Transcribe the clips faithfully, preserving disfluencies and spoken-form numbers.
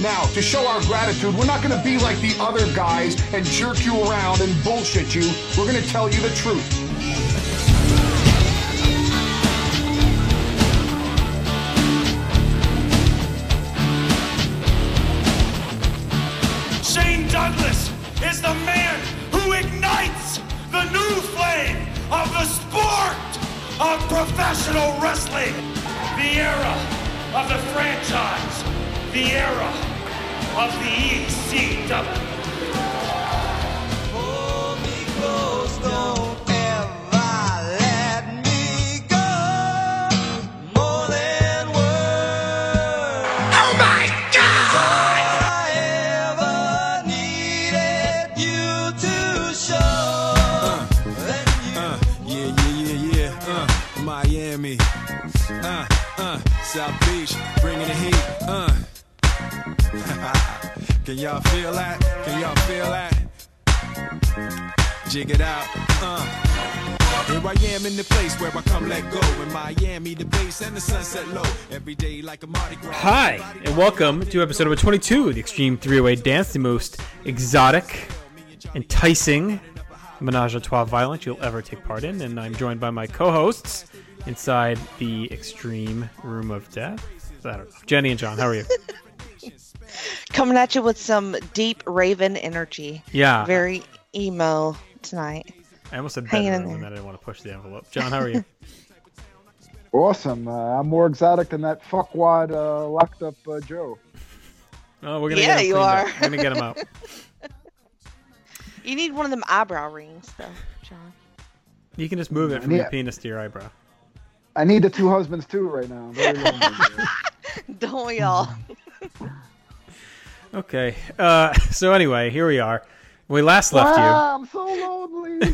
Now, to show our gratitude, we're not going to be like the other guys and jerk you around and bullshit you. We're going to tell you the truth. Shane Douglas is the man who ignites the new flame of the sport of professional wrestling. The era of the franchise. The era of the E C W. Hold me close, don't ever let me go. More than words. Oh my God! I ever needed you to show. Uh, yeah, yeah, yeah, yeah. Uh, Miami. Uh, uh, South Beach, bringing the heat. Uh. Can y'all feel that? Can y'all feel that? Jig it out. Uh. Here I am in the place where I come let go. In Miami, the base and the sunset low. Every day like a Mardi Gras. Hi, and welcome to episode number twenty-two of the Extreme three-Way Dance, the most exotic, enticing menage a trois violence you'll ever take part in. And I'm joined by my co-hosts inside the Extreme Room of Death. I don't know. Jenny and John, how are you? Coming at you with some deep Raven energy. Yeah. Very emo tonight. I almost said Hanging in bedroom, and there. I didn't want to push the envelope. John, how are you? Awesome. Uh, I'm more exotic than that fuckwad uh, locked up uh, Joe. Oh, we're gonna Yeah, get him you cleaned are. up. We're gonna get him out. You need one of them eyebrow rings, though, John. You can just move it from Yeah. your penis to your eyebrow. I need the two husbands too right now. I'm very lonely. Don't we all? Okay. Uh, so anyway, here we are. When we last left you. Ah, I'm so lonely.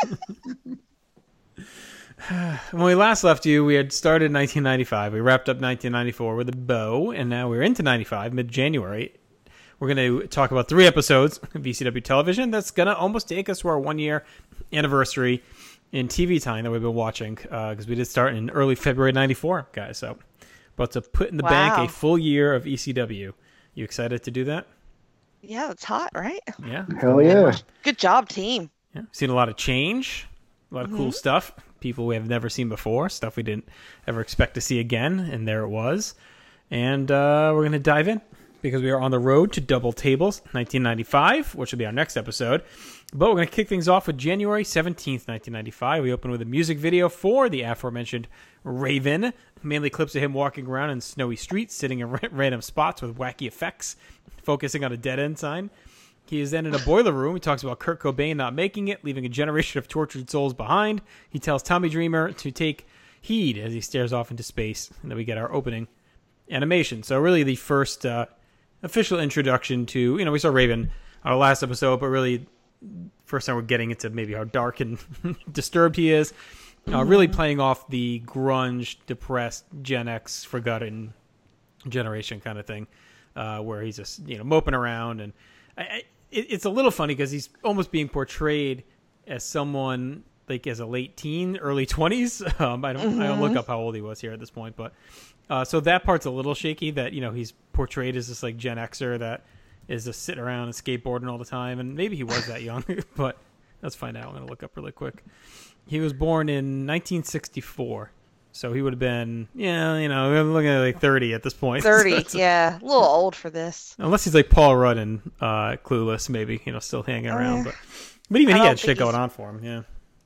When we last left you, we had started nineteen ninety-five. We wrapped up nineteen ninety-four with a bow, and now we're into ninety-five, mid-January. We're going to talk about three episodes of E C W television. That's going to almost take us to our one-year anniversary in T V time that we've been watching, because uh, we did start in early February ninety-four, guys. So, about to put in the Wow. bank a full year of E C W. You excited to do that? Yeah, it's hot, right? Yeah. Hell yeah. Good job, team. Yeah. Seen a lot of change, a lot of cool stuff. People we have never seen before, stuff we didn't ever expect to see again, and there it was. And uh, we're going to dive in because we are on the road to Double Tables nineteen ninety-five, which will be our next episode. But we're going to kick things off with January seventeenth, nineteen ninety-five. We open with a music video for the aforementioned Raven. Mainly clips of him walking around in snowy streets, sitting in random spots with wacky effects, focusing on a dead-end sign. He is then in a boiler room. He talks about Kurt Cobain not making it, leaving a generation of tortured souls behind. He tells Tommy Dreamer to take heed as he stares off into space. And then we get our opening animation. So really the first uh, official introduction to, you know, we saw Raven on our last episode, but really first time we're getting into maybe how dark and disturbed he is. Uh, really playing off the grunge, depressed, Gen X, forgotten generation kind of thing, uh, where he's just, you know, moping around. And I, I, it, it's a little funny because he's almost being portrayed as someone like as a late teen, early twenties. Um, I don't, mm-hmm. I don't look up how old he was here at this point, but uh, so that part's a little shaky. That, you know, he's portrayed as this like Gen Xer that is just sitting around and skateboarding all the time, and maybe he was that young, but let's find out. I'm gonna look up really quick. He was born in nineteen sixty-four, so he would have been, yeah, you know, we're looking at like thirty at this point. thirty, So yeah. A little old for this. Unless he's like Paul Rudd and uh, Clueless, maybe, you know, still hanging around. Uh, But but even I he don't had shit think going he's- on for him, yeah.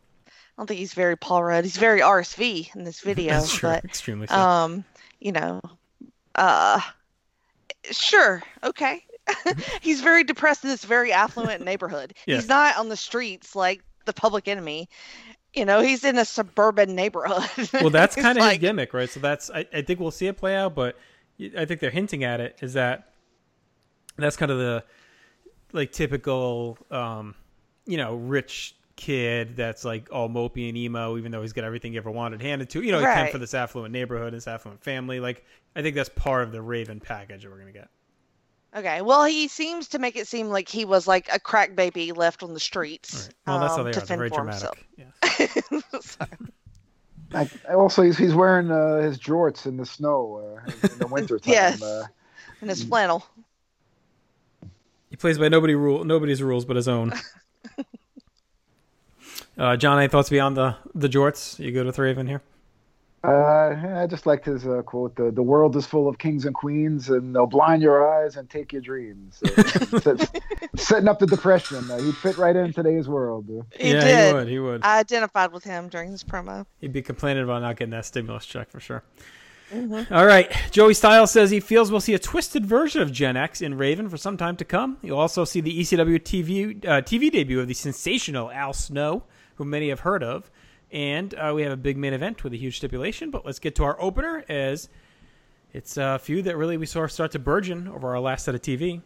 I don't think he's very Paul Rudd. He's very R S V in this video. That's true, but, extremely so. um, you know, uh, sure, okay. He's very depressed in this very affluent neighborhood. Yeah. He's not on the streets like the Public Enemy. You know, he's in a suburban neighborhood. Well, that's It's kind of like, his gimmick, right? So that's, I, I think we'll see it play out, but I think they're hinting at it, is that that's kind of the, like, typical, um, you know, rich kid that's, like, all mopey and emo, even though he's got everything he ever wanted handed to. You know, he came Right. from this affluent neighborhood, this affluent family. Like, I think that's part of the Raven package that we're going to get. Okay, well, he seems to make it seem like he was like a crack baby left on the streets. All right. Well, that's how um, they to are. They're fend very for dramatic. himself. Yeah. Sorry. I, also, he's, he's wearing uh, his jorts in the snow uh, in the winter time. Yes. Uh, And his flannel. plays by nobody rule, nobody's rules but his own. uh, John, any thoughts beyond the the jorts? You good with Raven here? Uh, I just liked his uh, quote: "The the world is full of kings and queens, and they'll blind your eyes and take your dreams." Uh, set- setting up the depression. Uh, he'd fit right in today's world. Uh, He yeah, did. he would. He would. I identified with him during his promo. He'd be complaining about not getting that stimulus check for sure. All right. Joey Styles says he feels we'll see a twisted version of Gen X in Raven for some time to come. You'll also see the E C W T V uh, T V debut of the sensational Al Snow, who many have heard of. And uh, we have a big main event with a huge stipulation. But let's get to our opener, as it's a feud that really we saw start to burgeon over our last set of T V.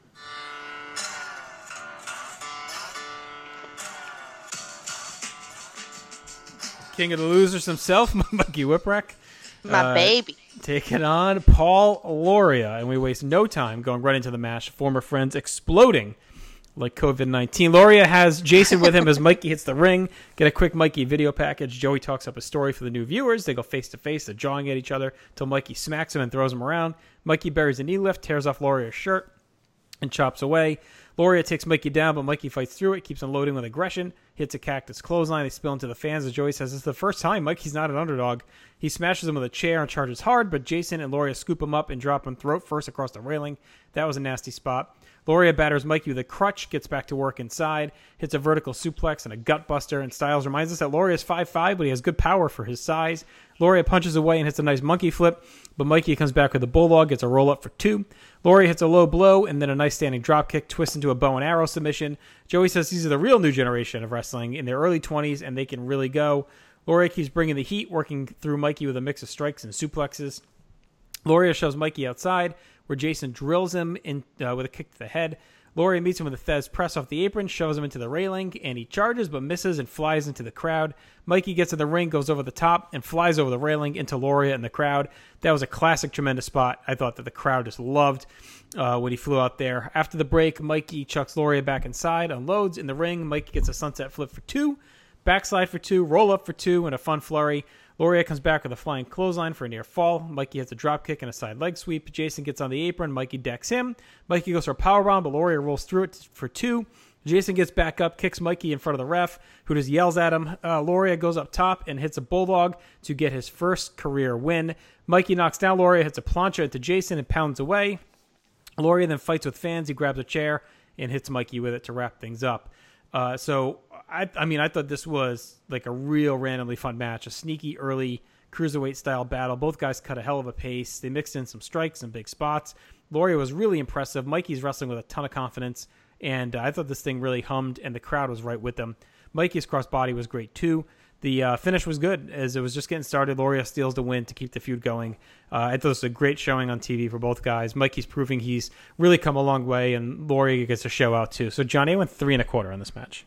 King of the Losers himself, Mikey Whipwreck. My Uh, baby. Taking on Paul Loria, and we waste no time going right into the match. Former friends exploding like COVID nineteen. Loria has Jason with him as Mikey hits the ring. Get a quick Mikey video package. Joey talks up a story for the new viewers. They go face to face. They're jawing at each other until Mikey smacks him and throws him around. Mikey buries a knee lift, tears off Loria's shirt, and chops away. Loria takes Mikey down, but Mikey fights through it, keeps unloading with aggression, hits a cactus clothesline. They spill into the fans, as Joey says, this is the first time Mikey's not an underdog. He smashes him with a chair and charges hard, but Jason and Loria scoop him up and drop him throat first across the railing. That was a nasty spot. Loria batters Mikey with a crutch, gets back to work inside, hits a vertical suplex and a gut buster, and Styles reminds us that Loria is five five, but he has good power for his size. Loria punches away and hits a nice monkey flip, but Mikey comes back with a bulldog, gets a roll-up for two. Loria hits a low blow and then a nice standing dropkick, twists into a bow and arrow submission. Joey says these are the real new generation of wrestling in their early twenties, and they can really go. Loria keeps bringing the heat, working through Mikey with a mix of strikes and suplexes. Loria shoves Mikey outside, where Jason drills him in uh, with a kick to the head. Loria meets him with a Thez press off the apron, shoves him into the railing, and he charges but misses and flies into the crowd. Mikey gets in the ring, goes over the top, and flies over the railing into Loria and the crowd. That was a classic, tremendous spot. I thought that the crowd just loved uh, when he flew out there. After the break, Mikey chucks Loria back inside, unloads in the ring. Mikey gets a sunset flip for two, backslide for two, roll up for two, and a fun flurry. Loria comes back with a flying clothesline for a near fall. Mikey hits a drop kick and a side leg sweep. Jason gets on the apron. Mikey decks him. Mikey goes for a powerbomb, but Loria rolls through it for two. Jason gets back up, kicks Mikey in front of the ref, who just yells at him. Uh, Loria goes up top and hits a bulldog to get his first career win. Mikey knocks down Loria, hits a plancha into Jason, and pounds away. Loria then fights with fans. He grabs a chair and hits Mikey with it to wrap things up. Uh, so, I, I mean, I thought this was like a real randomly fun match, a sneaky early cruiserweight-style battle. Both guys cut a hell of a pace. They mixed in some strikes and big spots. Loria was really impressive. Mikey's wrestling with a ton of confidence, and uh, I thought this thing really hummed, and the crowd was right with them. Mikey's crossbody was great, too. The uh, finish was good, as it was just getting started. Loria steals the win to keep the feud going. Uh, I thought it was a great showing on T V for both guys. Mikey's proving he's really come a long way, and Loria gets a show out, too. So, Johnny, I went three and a quarter on this match.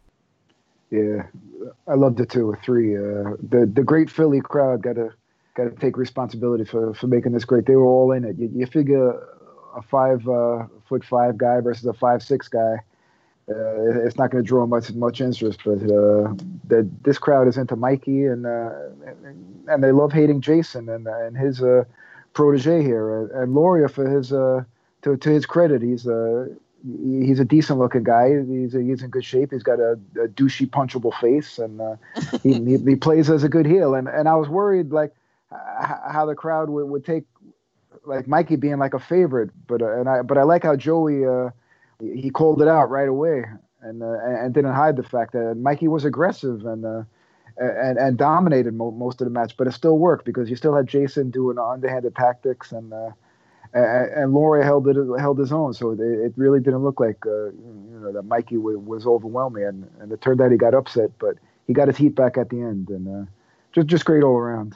Yeah, I loved it too. A three. Uh, the the great Philly crowd got to got to take responsibility for, for making this great. They were all in it. You, you figure a five uh, foot five guy versus a five six guy, uh, it's not going to draw much much interest. But uh, the, this crowd is into Mikey, and uh, and they love hating Jason and and his uh, protege here, and Loria for his uh, to to his credit, he's uh, he's a decent looking guy. He's a, he's in good shape. He's got a, a douchey punchable face, and uh, he, he he plays as a good heel. And and I was worried like h- how the crowd would, would take like Mikey being like a favorite, but uh, and I but I like how Joey uh, he called it out right away and uh, and didn't hide the fact that Mikey was aggressive and uh, and and dominated mo- most of the match, but it still worked because you still had Jason doing underhanded tactics, and uh, and, and Loria held it held his own. So it, it really didn't look like uh, you know that Mikey w- was overwhelming, and, and it turned out he got upset, but he got his heat back at the end, and uh, just just great all around.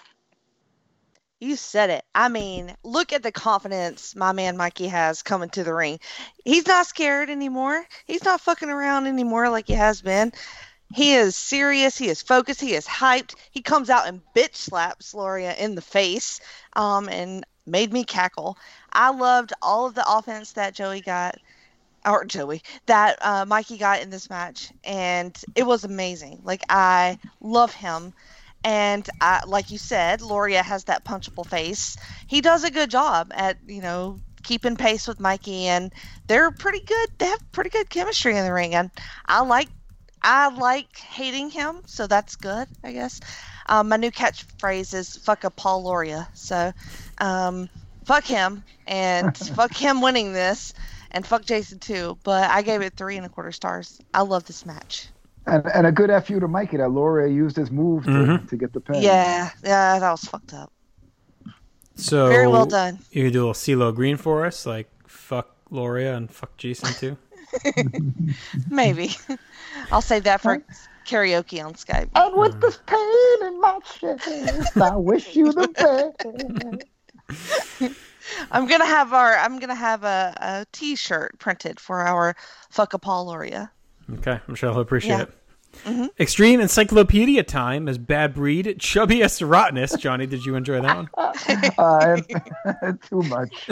You said it. I mean, look at the confidence my man Mikey has coming to the ring. He's not scared anymore. He's not fucking around anymore like he has been. He is serious. He is focused. He is hyped. He comes out and bitch slaps Loria in the face um, and made me cackle. I loved all of the offense that Joey got, or Joey, that uh, Mikey got in this match. And it was amazing. Like, I love him. And I, like you said, Loria has that punchable face. He does a good job at, you know, keeping pace with Mikey, and they're pretty good. They have pretty good chemistry in the ring, and I like I like hating him, so that's good, I guess. Um, my new catchphrase is "fuck a Paul Loria," so um, fuck him and fuck him winning this, and fuck Jason too. But I gave it three and a quarter stars. I love this match. And and a good F you to Mikey that Laura used his move to, Mhm. to get the pin. Yeah, yeah, that was fucked up. So Very well done. You can do a little CeeLo Green for us, like fuck Loria and fuck Jason too. Maybe. I'll save that for karaoke on Skype. And with this pain in my chest, I wish you the best. I'm gonna have our I'm gonna have a, a T-shirt printed for our fuck a Paul Loria. Okay, I'm sure he'll appreciate Yeah. it. Extreme Encyclopedia time is Bad Breed, Chubbiest Rottenness. Johnny, did you enjoy that one? Uh, too much.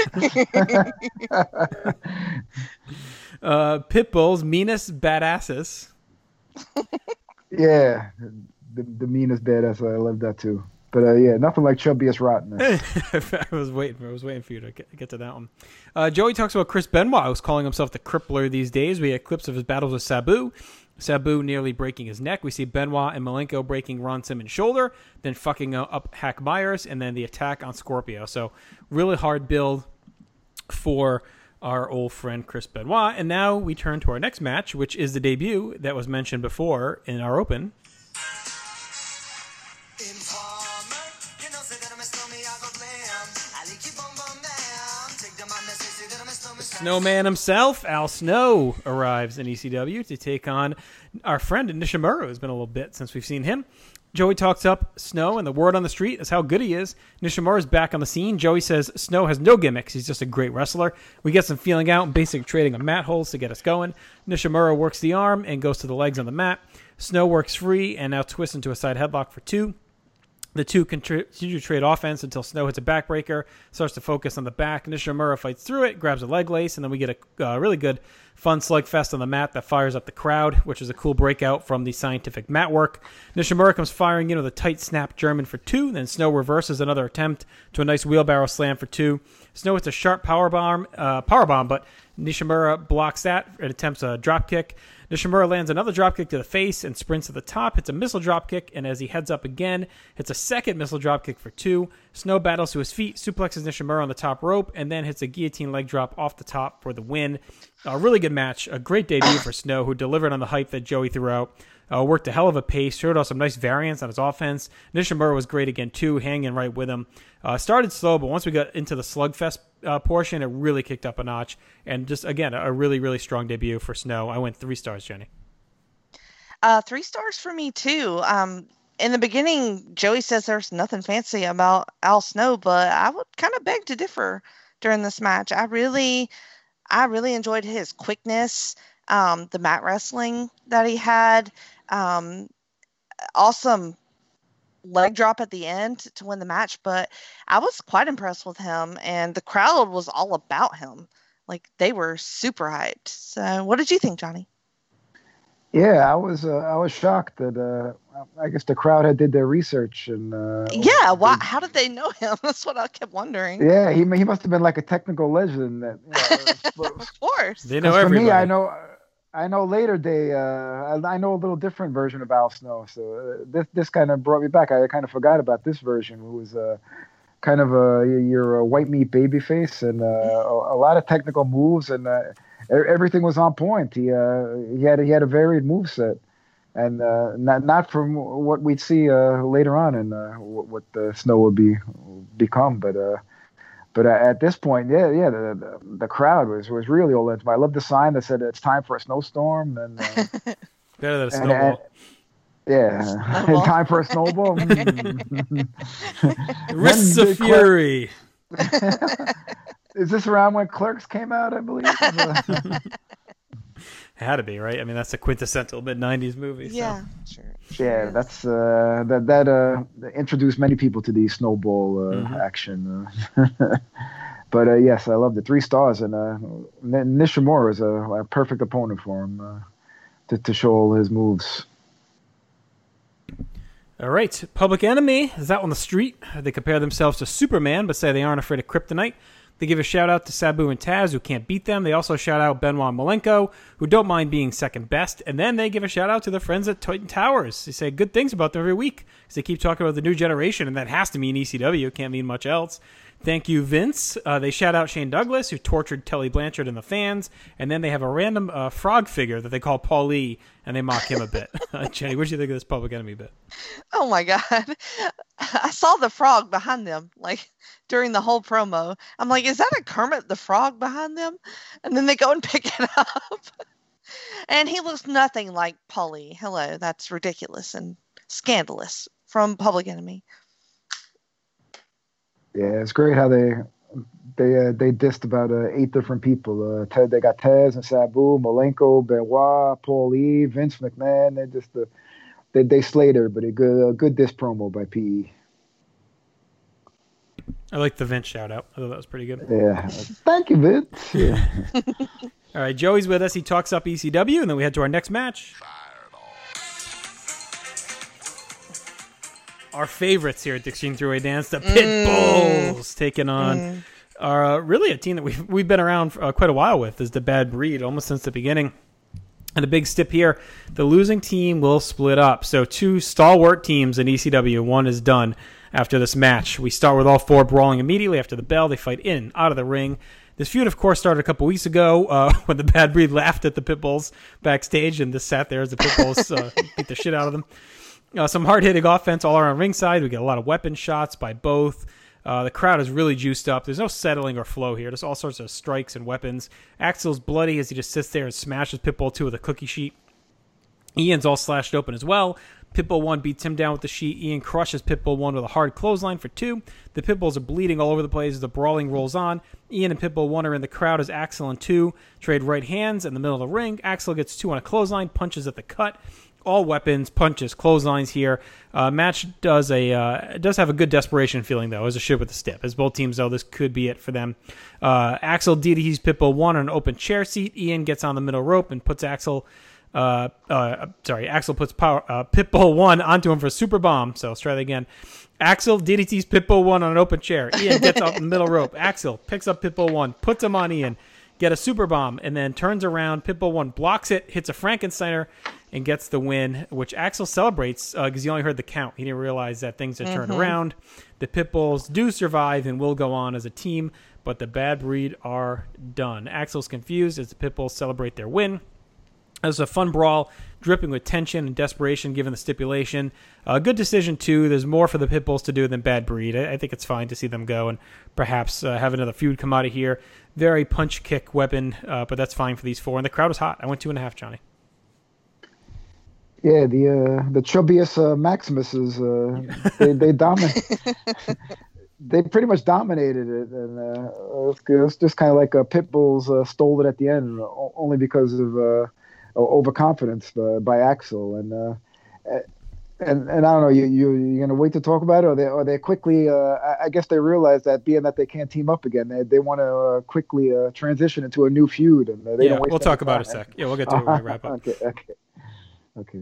Uh, Pitbull's Meanest Badasses. Yeah, the, the meanest badass. I love that too. But uh, yeah, nothing like chubbiest rottenness. I was waiting. I was waiting for you to get, get to that one. Uh, Joey talks about Chris Benoit, who's calling himself the Crippler these days. We had clips of his battles with Sabu. Sabu nearly breaking his neck. We see Benoit and Malenko breaking Ron Simmons' shoulder, then fucking up Hack Myers, and then the attack on Scorpio. So really hard build for our old friend Chris Benoit. And now we turn to our next match, which is the debut that was mentioned before in our open. Snowman himself, Al Snow, arrives in E C W to take on our friend Nishimura. It's been a little bit since we've seen him. Joey talks up Snow, and the word on the street is how good he is. Nishimura's back on the scene. Joey says Snow has no gimmicks. He's just a great wrestler. We get some feeling out and basic trading of mat holes to get us going. Nishimura works the arm and goes to the legs on the mat. Snow works free and now twists into a side headlock for two. The two continue to trade offense until Snow hits a backbreaker, starts to focus on the back. Nishimura fights through it, grabs a leg lace, and then we get a uh, really good fun slugfest on the mat that fires up the crowd, which is a cool breakout from the scientific mat work. Nishimura comes firing in with a tight snap German for two, then Snow reverses another attempt to a nice wheelbarrow slam for two. Snow hits a sharp power bomb, uh, power bomb, but Nishimura blocks that and attempts a drop kick. Nishimura lands another dropkick to the face and sprints to the top, hits a missile dropkick, and as he heads up again, hits a second missile dropkick for two. Snow battles to his feet, suplexes Nishimura on the top rope, and then hits a guillotine leg drop off the top for the win. A really good match, a great debut for Snow, who delivered on the hype that Joey threw out. Uh, worked a hell of a pace, showed off some nice variance on his offense. Nishimura was great again, too, hanging right with him. Uh, started slow, but once we got into the slugfest uh, portion, it really kicked up a notch. And just, again, a really, really strong debut for Snow. I went three stars, Jenny. Uh, three stars for me, too. Um, in the beginning, Joey says there's nothing fancy about Al Snow, but I would kind of beg to differ during this match. I really, I really enjoyed his quickness, um, the mat wrestling that he had. Um, awesome leg drop at the end to win the match, but I was quite impressed with him, and the crowd was all about him. Like, they were super hyped. So what did you think, Johnny? Yeah, I was uh, I was shocked that uh, I guess the crowd had did their research and uh, Yeah, why, how did they know him? That's what I kept wondering. yeah, he he must have been like a technical legend. That you know, Of course. They know 'cause for everybody. me, I know I know later they uh, I, I know a little different version of Al Snow. So uh, this this kind of brought me back. I kind of forgot about this version, who was uh, kind of a you're a white meat babyface and uh, a, a lot of technical moves and. Uh, Everything was on point. He uh, he had he had a varied moveset, and uh, not not from what we'd see uh, later on in uh, what, what the Snow would be become. But uh, but at this point, yeah, yeah, the the, the crowd was, was really all into it. I love the sign that said it's time for a snowstorm, and uh, Better than a and- snowball. and- yeah, Snowball. time for a snowball. Mm. Wrists When of did Clerk- Fury. Is this around when Clerks came out? I believe. Uh, Had to be, right? I mean, that's a quintessential mid nineties movie. So. Yeah, sure. sure Yeah, is. that's uh, that that uh, introduced many people to the snowball uh, Mhm. action. Uh, but uh, yes, I loved it. Three stars, and uh, N- Nishimura is a, a perfect opponent for him uh, to to show all his moves. All right, Public Enemy is out on the street. They compare themselves to Superman, but say they aren't afraid of kryptonite. They give a shout out to Sabu and Taz, who can't beat them. They also shout out Benoit and Malenko, who don't mind being second best. And then they give a shout out to their friends at Titan Towers. They say good things about them every week because they keep talking about the new generation, and that has to mean E C W. It can't mean much else. Thank you, Vince. Uh, they shout out Shane Douglas, who tortured Tully Blanchard and the fans. And then they have a random uh, frog figure that they call Paul Lee, and they mock him a bit. Uh, Jenny, what do you think of this Public Enemy bit? Oh my God. I saw the frog behind them, like during the whole promo. I'm like, is that a Kermit the Frog behind them? And then they go and pick it up. And he looks nothing like Paulie. Hello, that's ridiculous and scandalous from Public Enemy. Yeah, it's great how they they uh, they dissed about uh, eight different people. Uh, Ted, they got Taz and Sabu, Malenko, Benoit, Paul Lee, Vince McMahon. They just uh, they they slayed everybody. Good uh, good diss promo by P E. I like the Vince shout out. I thought that was pretty good. Yeah, thank you, Vince. Yeah. All right, Joey's with us. He talks up E C W, and then we head to our next match. Our favorites here at the Extreme Three-Way Dance, the Pitbulls, mm. taking on mm. are uh, really a team that we've, we've been around for uh, quite a while with, is the Bad Breed, almost since the beginning. And a big stip here, the losing team will split up. So two stalwart teams in E C W, one is done after this match. We start with all four brawling immediately after the bell. They fight in, out of the ring. This feud, of course, started a couple weeks ago uh, when the Bad Breed laughed at the Pitbulls backstage, and just sat there as the Pitbulls uh, beat the shit out of them. Uh, some hard-hitting offense all around ringside. We get a lot of weapon shots by both. Uh, the crowd is really juiced up. There's no settling or flow here. There's all sorts of strikes and weapons. Axel's bloody as he just sits there and smashes Pitbull two with a cookie sheet. Ian's all slashed open as well. Pitbull one beats him down with the sheet. Ian crushes Pitbull one with a hard clothesline for two. The Pitbulls are bleeding all over the place as the brawling rolls on. Ian and Pitbull one are in the crowd as Axel and two trade right hands in the middle of the ring. Axel gets two on a clothesline, punches at the cut. All weapons, punches, clotheslines here. Uh, match does a uh, does have a good desperation feeling, though, as a should with the stip. As both teams know, this could be it for them. Uh, Axel D Ds Pitbull one on an open chair seat. Ian gets on the middle rope and puts Axel... Uh, uh, sorry, Axel puts power, uh, Pitbull one onto him for a super bomb. So let's try that again. Axel D D Ts Pitbull one on an open chair. Ian gets off the middle rope. Axel picks up Pitbull one, puts him on Ian, get a super bomb, and then turns around. Pitbull one blocks it, hits a Frankensteiner, and gets the win, which Axel celebrates because uh, he only heard the count. He didn't realize that things had turned mm-hmm. around. The Pitbulls do survive and will go on as a team, but the Bad Breed are done. Axel's confused as the Pitbulls celebrate their win. It was a fun brawl, dripping with tension and desperation given the stipulation. A uh, good decision, too. There's more for the Pitbulls to do than Bad Breed. I, I think it's fine to see them go and perhaps uh, have another feud come out of here. Very punch-kick weapon, uh, but that's fine for these four. And the crowd was hot. I went two and a half, Johnny. Yeah, the uh, the chubbiest uh, Maximuses, uh, they, they dominate. They pretty much dominated it, and uh, it was, it was just kind of like uh, Pitbulls uh, stole it at the end, only because of uh, overconfidence uh, by Axel. And uh, and and I don't know, you you you're gonna wait to talk about it, or they or they quickly? Uh, I guess they realize that being that they can't team up again, they they want to uh, quickly uh, transition into a new feud, and uh, they yeah, don't waste we'll talk about time. it a sec. Yeah, we'll get to it when we wrap up. Okay, okay, okay.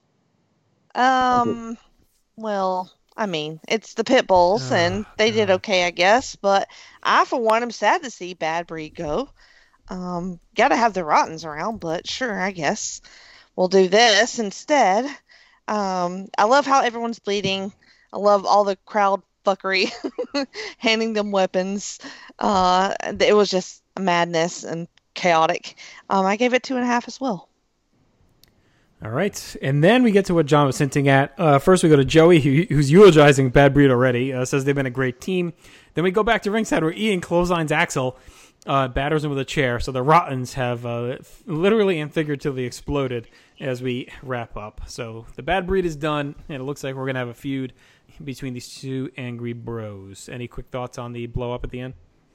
Um, okay. Well, I mean, it's the Pitbulls, uh, and they uh, did okay, I guess. But I, for one, am sad to see Bad Breed go. Um, gotta have the Rottens around, but sure, I guess we'll do this instead. Um, I love how everyone's bleeding. I love all the crowd fuckery, handing them weapons. Uh, it was just madness and chaotic. Um, I gave it two and a half as well. All right, and then we get to what John was hinting at. Uh, first, we go to Joey, who, who's eulogizing Bad Breed already, uh, says they've been a great team. Then we go back to ringside where Ian clotheslines Axel, uh, batters him with a chair. So the Rottens have uh, literally and figuratively exploded as we wrap up. So the Bad Breed is done, and it looks like we're going to have a feud between these two angry bros. Any quick thoughts on the blow up at the end?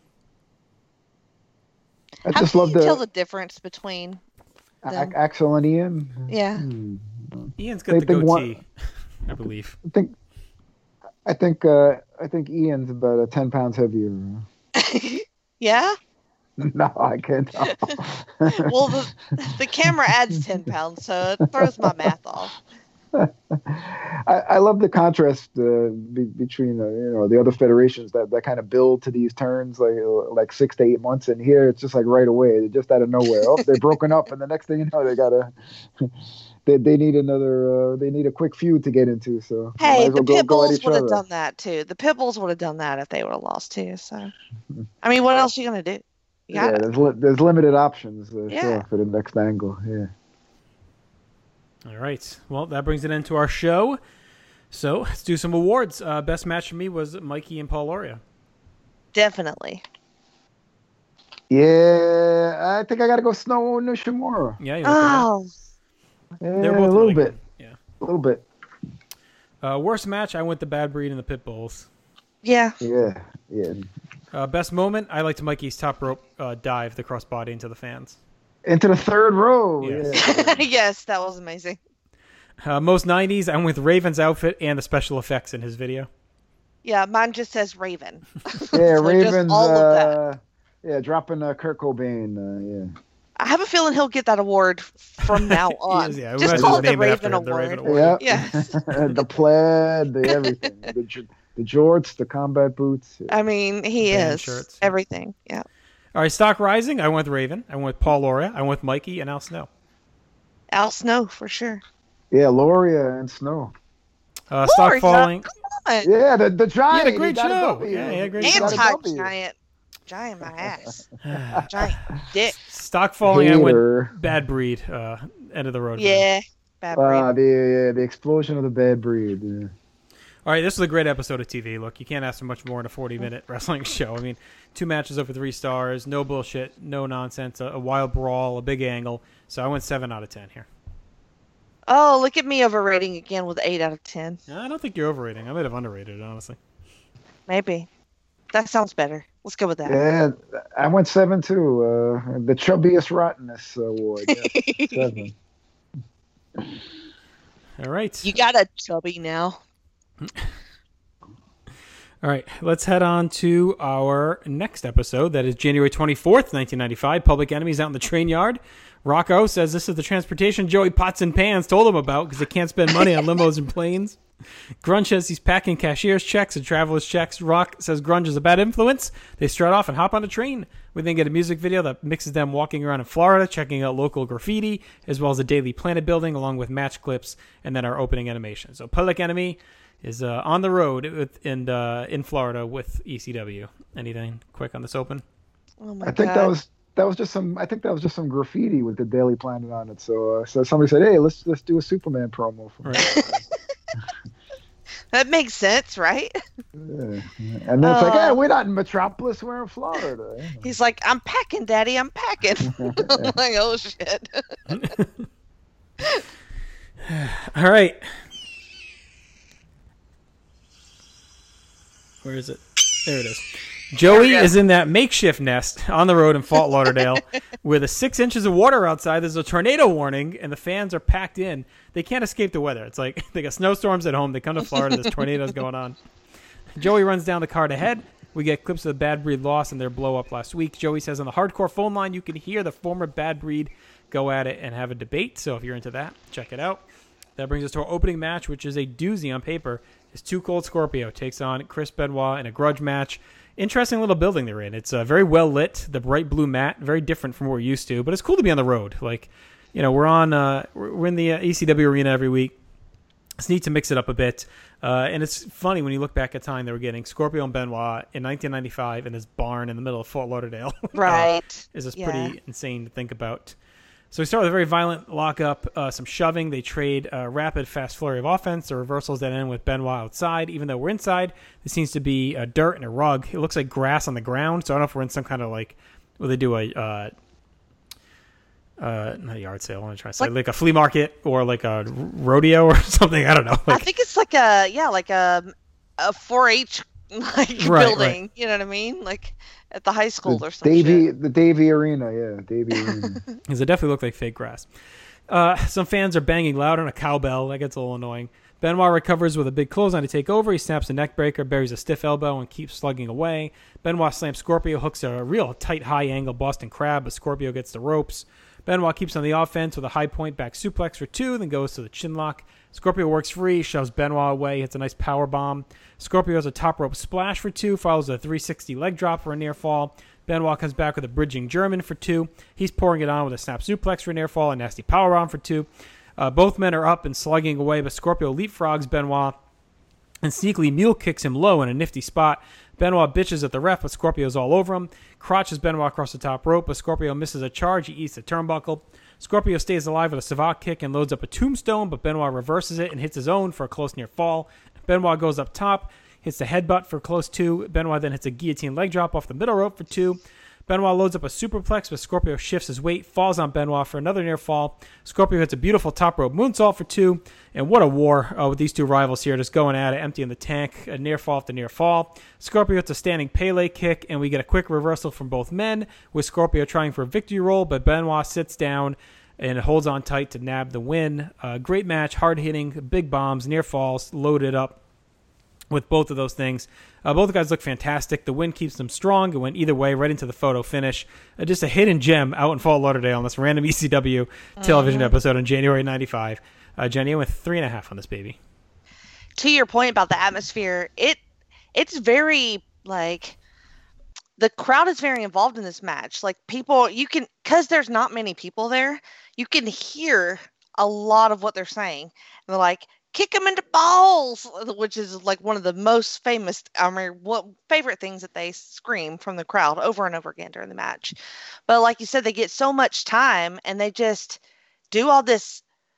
I How just can love you the tell the difference between them? A- Axel and Ian. Yeah. Hmm. Ian's got They- the they goatee, want- I believe. I think, I think, uh, I think Ian's about uh, ten pounds heavier. Yeah? No, I can't tell. Well, the, the camera adds ten pounds, so it throws my math off. I, I love the contrast uh, be, between uh, you know the other federations that, that kind of build to these turns like like six to eight months, and here it's just like right away, they're just out of nowhere. Oh, they're broken up, and the next thing you know, they gotta they they need another uh, they need a quick feud to get into. So might Hey, as well the go- go at Pitbulls each would have other. done that too. The Pitbulls would have done that if they would have lost too. So, I mean, what else are you gonna do? You Yeah, got there's li- there's limited options uh, Yeah. sure, for the next angle. Yeah. All right. Well, that brings it into our show. So let's do some awards. Uh, best match for me was Mikey and Paul Loria. definitely. Yeah, I think I gotta go Snow Nishimura. Yeah, you looked at that. Oh, Yeah, They're both a little really bit, good. Yeah. a little bit. Uh, worst match, I went the Bad Breed and the Pitbulls. yeah. Yeah, yeah. Uh, best moment, I liked Mikey's top rope uh, dive, the crossbody into the fans. Into the third row. Yes. Yeah. yes, that was amazing. Uh, most nineties, I went with Raven's outfit and the special effects in his video. Yeah, mine just says Raven. Yeah, So just Ravens. all of that. Uh, yeah, dropping uh, Kurt Cobain. Uh, yeah. I have a feeling he'll get that award from now on. is, yeah. We Just might as call well it the name it after Raven him, the Award. Raven Award. Yeah. Yes. the plaid, the everything, the j- the jorts, the combat boots. I mean, he Band is shirts. everything. Yeah. All right, Stock Rising, I went with Raven. I went with Paul Loria. I went with Mikey and Al Snow. Al Snow for sure. Yeah, Loria and Snow. Uh, Stock Loria, Falling. Come on. Yeah, the the He giant. had a great got show. W. Yeah, he had a great He show. got a Anti W. giant. Giant my ass. Giant dick. Stock Falling, I went Hater. Bad Breed. Uh, end of the road. Yeah. Bad breed. Uh, the yeah, the explosion of the bad breed. Yeah. All right, this was a great episode of T V. Look, you can't ask for much more in a forty-minute wrestling show. I mean, two matches over three stars, no bullshit, no nonsense, a, a wild brawl, a big angle. So I went seven out of ten here. Oh, look at me overrating again with eight out of ten. I don't think you're overrating. I might have underrated it, honestly. Maybe. That sounds better. Let's go with that. Yeah, I went seven too. Uh, the chubbiest rottenness award. Yeah, seven. All right. You got a chubby now. All right, let's head on to our next episode. That is January twenty-fourth, nineteen ninety-five. Public Enemy's out in the train yard. Rocco says this is the transportation Joey Pots and Pans told him about because they can't spend money on limos and planes. Grunge says he's packing cashier's checks and traveler's checks. Rock says Grunge is a bad influence. They strut off and hop on a train. We then get a music video that mixes them walking around in Florida, checking out local graffiti, as well as a Daily Planet building, along with match clips, and then our opening animation. So Public Enemy is uh, on the road with, and uh, in Florida with E C W. Anything quick on this open? Oh my I think god. that was that was just some. I think that was just some graffiti with the Daily Planet on it. So, uh, so somebody said, "Hey, let's let's do a Superman promo." For Right. That makes sense, right? Yeah. And then it's like, Uh, "Hey, we're not in Metropolis. We're in Florida." You know. He's like, I'm packing, Daddy. I'm packing. I'm like, oh shit. All right. Where is it? There it is. Joey There we go. is in that makeshift nest on the road in Fort Lauderdale with a six inches of water outside. There's a tornado warning, and the fans are packed in. They can't escape the weather. It's like they got snowstorms at home. They come to Florida. There's tornadoes going on. Joey runs down the card ahead. We get clips of the Bad Breed loss and their blow up last week. Joey says on the hardcore phone line, you can hear the former Bad Breed go at it and have a debate. So if you're into that, check it out. That brings us to our opening match, which is a doozy on paper. Is Too Cold Scorpio takes on Chris Benoit in a grudge match. Interesting little building they're in. It's uh, very well lit. The bright blue mat, very different from what we're used to. But it's cool to be on the road. Like, you know, we're on, uh, we're in the uh, E C W arena every week. It's neat to mix it up a bit. Uh, and it's funny when you look back at time they were getting Scorpio and Benoit in nineteen ninety-five in this barn in the middle of Fort Lauderdale. Right. Is this Yeah. pretty insane to think about. So we start with a very violent lockup, uh, some shoving. They trade a rapid, fast flurry of offense. The reversals that end with Benoit outside. Even though we're inside, there seems to be uh, dirt and a rug. It looks like grass on the ground. So I don't know if we're in some kind of like, will they do a, uh, uh, not a yard sale, I'm trying to say, like, Like- like a flea market or like a rodeo or something. I don't know. I Like, think it's like a yeah, like a a four H like Right, building. right. You know what I mean? Like at the high school The or something. Davy, the Davy Arena, yeah, Davy Arena. Because it definitely looked like fake grass. Uh, some fans are banging loud on a cowbell. That gets a little annoying. Benoit recovers with a big clothesline to take over. He snaps a neck breaker, buries a stiff elbow, and keeps slugging away. Benoit slams Scorpio, hooks a real tight high angle Boston Crab, but Scorpio gets the ropes. Benoit keeps on the offense with a high point back suplex for two, then goes to the chin lock. Scorpio works free, shoves Benoit away, hits a nice power bomb. Scorpio has a top rope splash for two, follows a three sixty leg drop for a near fall. Benoit comes back with a bridging German for two. He's pouring it on with a snap suplex for a near fall, a nasty power bomb for two. Uh, both men are up and slugging away, but Scorpio leapfrogs Benoit and sneakily mule kicks him low in a nifty spot. Benoit bitches at the ref, but Scorpio's all over him. Crotches Benoit across the top rope, but Scorpio misses a charge. He eats the turnbuckle. Scorpio stays alive with a savate kick and loads up a tombstone, but Benoit reverses it and hits his own for a close near fall. Benoit goes up top, hits the headbutt for close two. Benoit then hits a guillotine leg drop off the middle rope for two. Benoit loads up a superplex, but Scorpio shifts his weight, falls on Benoit for another near fall. Scorpio hits a beautiful top rope moonsault for two. And what a war uh, with these two rivals here, just going at it, emptying the tank, a near fall after near fall. Scorpio hits a standing Pele kick, and we get a quick reversal from both men, with Scorpio trying for a victory roll, but Benoit sits down and holds on tight to nab the win. Uh, great match, hard-hitting, big bombs, near falls, loaded up with both of those things. Uh, both guys look fantastic. The win keeps them strong. It went either way, right into the photo finish. Uh, just a hidden gem out in Fort Lauderdale on this random E C W television Mhm. episode in January ninety-five. Uh, Jenny, I went three and a half on this baby. To your point about the atmosphere, it it's very like the crowd is very involved in this match. Like people, you can because there's not many people there, you can hear a lot of what they're saying. And they're like, "Kick him into balls," which is like one of the most famous, I mean, what favorite things that they scream from the crowd over and over again during the match. But like you said, they get so much time and they just do all this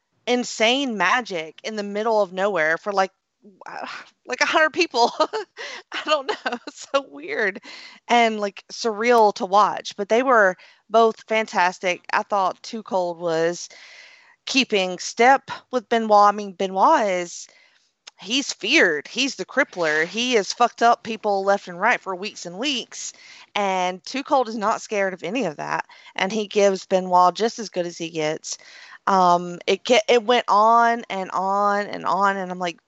insane magic in the middle of nowhere for like uh, like a hundred people. I don't know. It's so weird and like surreal to watch. But they were both fantastic. I thought Too Cold was keeping step with Benoit. I mean, Benoit is he's feared. He's the crippler. He has fucked up people left and right for weeks and weeks. And Too Cold is not scared of any of that. And he gives Benoit just as good as he gets. Um, it ke- it went on and on and on, and I'm like,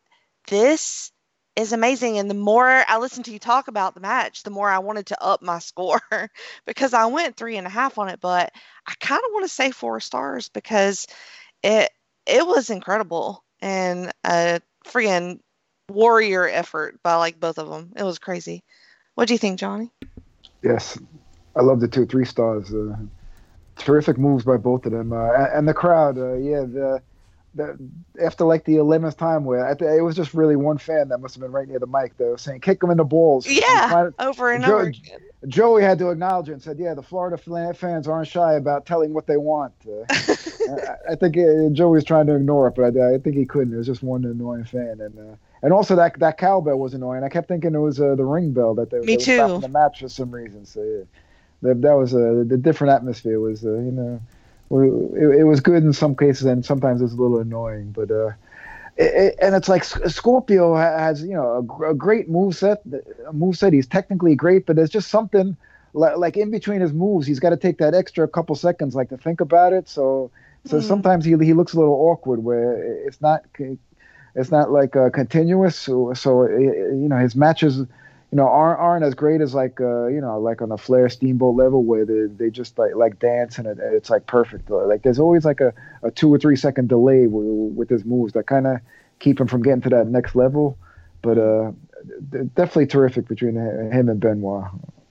this is amazing. And the more I listened to you talk about the match, the more I wanted to up my score because I went three and a half on it, but I kind of want to say four stars because it it was incredible and a freaking warrior effort by like both of them. It was crazy. What do you think, Johnny? Yes, I loved it too. Three stars. Uh, terrific moves by both of them, uh, and, and the crowd. Uh, yeah, the, the after like the eleventh time, where I th- it was just really one fan that must have been right near the mic that was saying, "Kick him in the balls." Yeah, over and Joe, over again. Joey had to acknowledge it and said, "Yeah, the Florida flan- fans aren't shy about telling what they want." Uh, I, I think uh, Joey was trying to ignore it, but I, I think he couldn't. It was just one annoying fan, and uh, and also that that cowbell was annoying. I kept thinking it was uh, the ring bell that they, Me they were too. stopping the match for some reason. So yeah, that, that was uh, the different atmosphere was uh, you know it, it was good in some cases and sometimes it was a little annoying, but. Uh, It, it, and it's like Scorpio has, you know, a, gr- a great moveset. A moveset. He's technically great, but there's just something like, like in between his moves, he's got to take that extra couple seconds, like to think about it. So, so Mm. sometimes he he looks a little awkward, where it's not it's not like uh, continuous. So, so you know, his matches, you know, aren't aren't as great as like uh, you know, like on a Flair Steamboat level, where they they just like like dance and it, it's like perfect. Like there's always like a, a two or three second delay with, with his moves that kind of keep him from getting to that next level. But uh, definitely terrific between him and Benoit.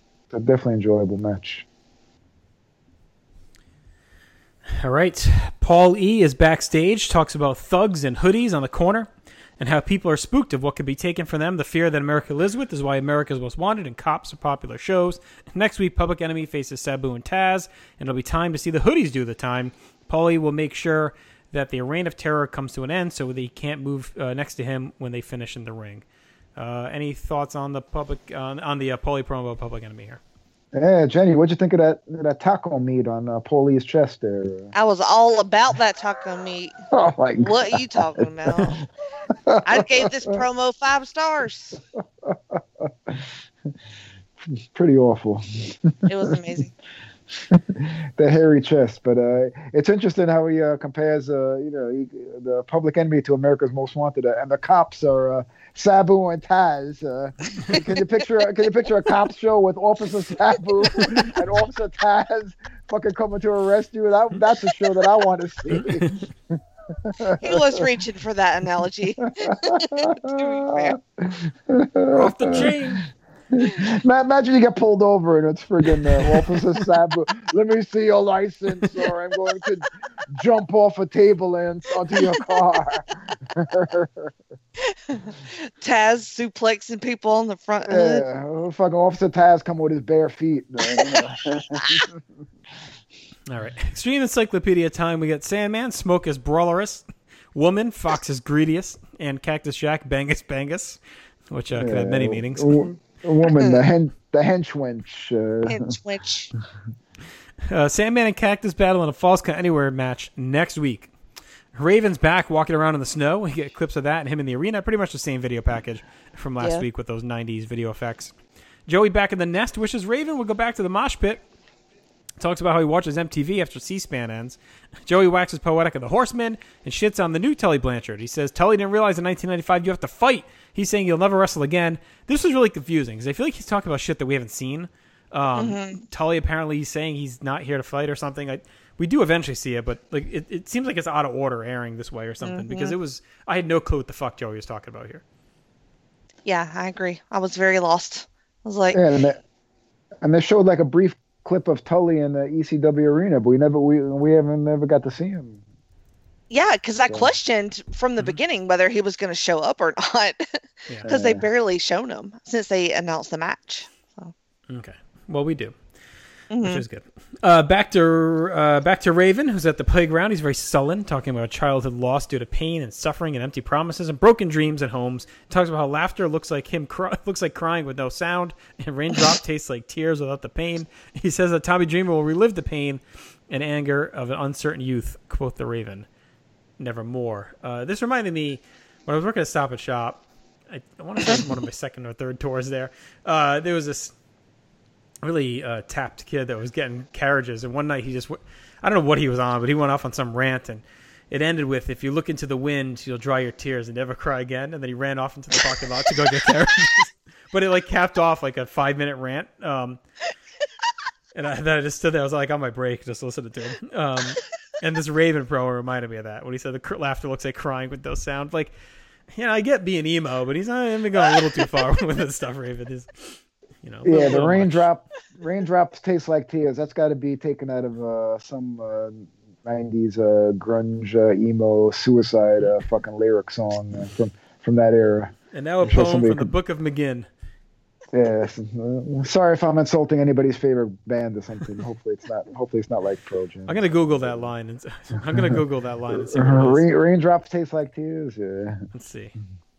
A definitely enjoyable match. All right. Paul E. is backstage, talks about thugs and hoodies on the corner, and how people are spooked of what could be taken from them. The fear that America lives with is why America's Most Wanted and Cops are popular shows. Next week, Public Enemy faces Sabu and Taz, and it'll be time to see the hoodies do the time. Paulie will make sure that the reign of terror comes to an end so they can't move uh, next to him when they finish in the ring. Uh, any thoughts on the public on, on the uh, Paulie promo of Public Enemy here? Yeah, Jenny, what'd you think of that that taco meat on uh, Paulie's chest there? I was all about that taco meat. Oh my God. What are you talking about? I gave this promo five stars. Pretty awful. It was amazing. the hairy chest. But uh, it's interesting how he uh, compares, uh, you know, he, the Public Enemy to America's Most Wanted, uh, and the cops are uh, Sabu and Taz. Uh, can you picture? Can you picture a cop show with Officer Sabu and Officer Taz fucking coming to arrest you? That, that's a show that I want to see. He was reaching for that analogy. To be fair. Off the chain. Ma- Imagine you get pulled over and it's friggin' uh, Officer Sabu. Let me see your license, or I'm going to jump off a table and onto your car. Taz suplexing people on the front. Yeah, uh, fucking Officer Taz come with his bare feet. All right. Extreme Encyclopedia time. We got Sandman, Smoke is Brawlerous, Woman, Fox is Greediest, and Cactus Jack, Bangus Bangus, which uh, could have many meanings. W- woman, the hen, the hench wench. Uh, And twitch. Uh, Sandman and Cactus battle in a Falls Count Anywhere match next week. Raven's back walking around in the snow. We get clips of that and him in the arena. Pretty much the same video package from last Yeah. week with those nineties video effects. Joey back in the nest wishes Raven would go back to the mosh pit. Talks about how he watches M T V after C-SPAN ends. Joey waxes poetic of the Horsemen and shits on the new Tully Blanchard. He says Tully didn't realize in nineteen ninety-five you have to fight. He's saying you'll never wrestle again. This was really confusing because I feel like he's talking about shit that we haven't seen. Um, Mm-hmm. Tully apparently he's saying he's not here to fight or something. I, we do eventually see it, but like it, it seems like it's out of order airing this way or something Mm-hmm. because it was. I had no clue what the fuck Joey was talking about here. Yeah, I agree. I was very lost. I was like, yeah, and they, and they showed like a brief clip of Tully in the E C W arena, but we never we we haven't never got to see him. yeah, because I questioned from the beginning whether he was going to show up or not, Yeah. because they barely shown him since they announced the match. So. Okay. Well, we do, Mm-hmm. which is good. Uh, back to uh, back to Raven, who's at the playground. He's very sullen, talking about childhood loss due to pain and suffering and empty promises and broken dreams and homes. Talks about how laughter looks like him cry- looks like crying with no sound, and raindrop tastes like tears without the pain. He says that Tommy Dreamer will relive the pain and anger of an uncertain youth. Quote the Raven, nevermore. Uh, this reminded me when I was working at Stop and Shop. I, I want to say one of my second or third tours there. Uh, there was this really uh, tapped kid that was getting carriages, and one night he just w- I don't know what he was on, but he went off on some rant, and it ended with, if you look into the wind you'll dry your tears and never cry again. And then he ran off into the parking lot to go get carriages. But it like capped off like a five minute rant, um and I, then I just stood there. I was like on my break just listening to him. Um and this Raven pro reminded me of that when he said the cr- laughter looks like crying with no sound. Like, you know, I get being emo, but he's not even going a little too far with this stuff. Raven is, you know, a Yeah, little- the little much. raindrop raindrops taste like tears. That's got to be taken out of uh, some uh, nineties uh, grunge uh, emo suicide uh, fucking lyric song uh, from from that era. And now a I'm sure poem somebody from the could- Book of McGinn. Yes. Uh, sorry if I'm insulting anybody's favorite band or something. Hopefully it's not. Hopefully it's not like Pearl Jam. I'm gonna Google that line, and I'm gonna Google that line and see what Uh, it is. rain, raindrops taste like tears. Yeah. Let's see.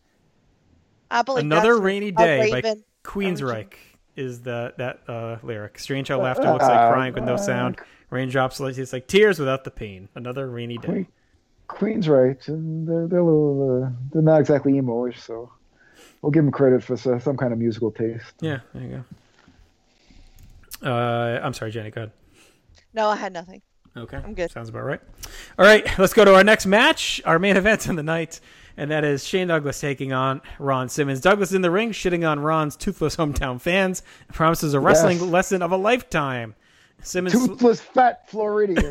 I believe Another that's rainy a day by Raven Queensryche origin. is the that uh, lyric. Strange how laughter looks like Uh, crying with no sound. Raindrops like it's like tears without the pain. Another rainy day. Queen, Queen's right. And they're, they're a little. Uh, they're not exactly emo-ish, so we'll give them credit for so- some kind of musical taste. Yeah, there you go. Uh, I'm sorry, Jenny. Go ahead. No, I had nothing. Okay, I'm good. Sounds about right. All right, let's go to our next match, our main event of the night, and that is Shane Douglas taking on Ron Simmons. Douglas in the ring, shitting on Ron's toothless hometown fans, promises a wrestling Yes. lesson of a lifetime. Simmons Toothless fat Floridian.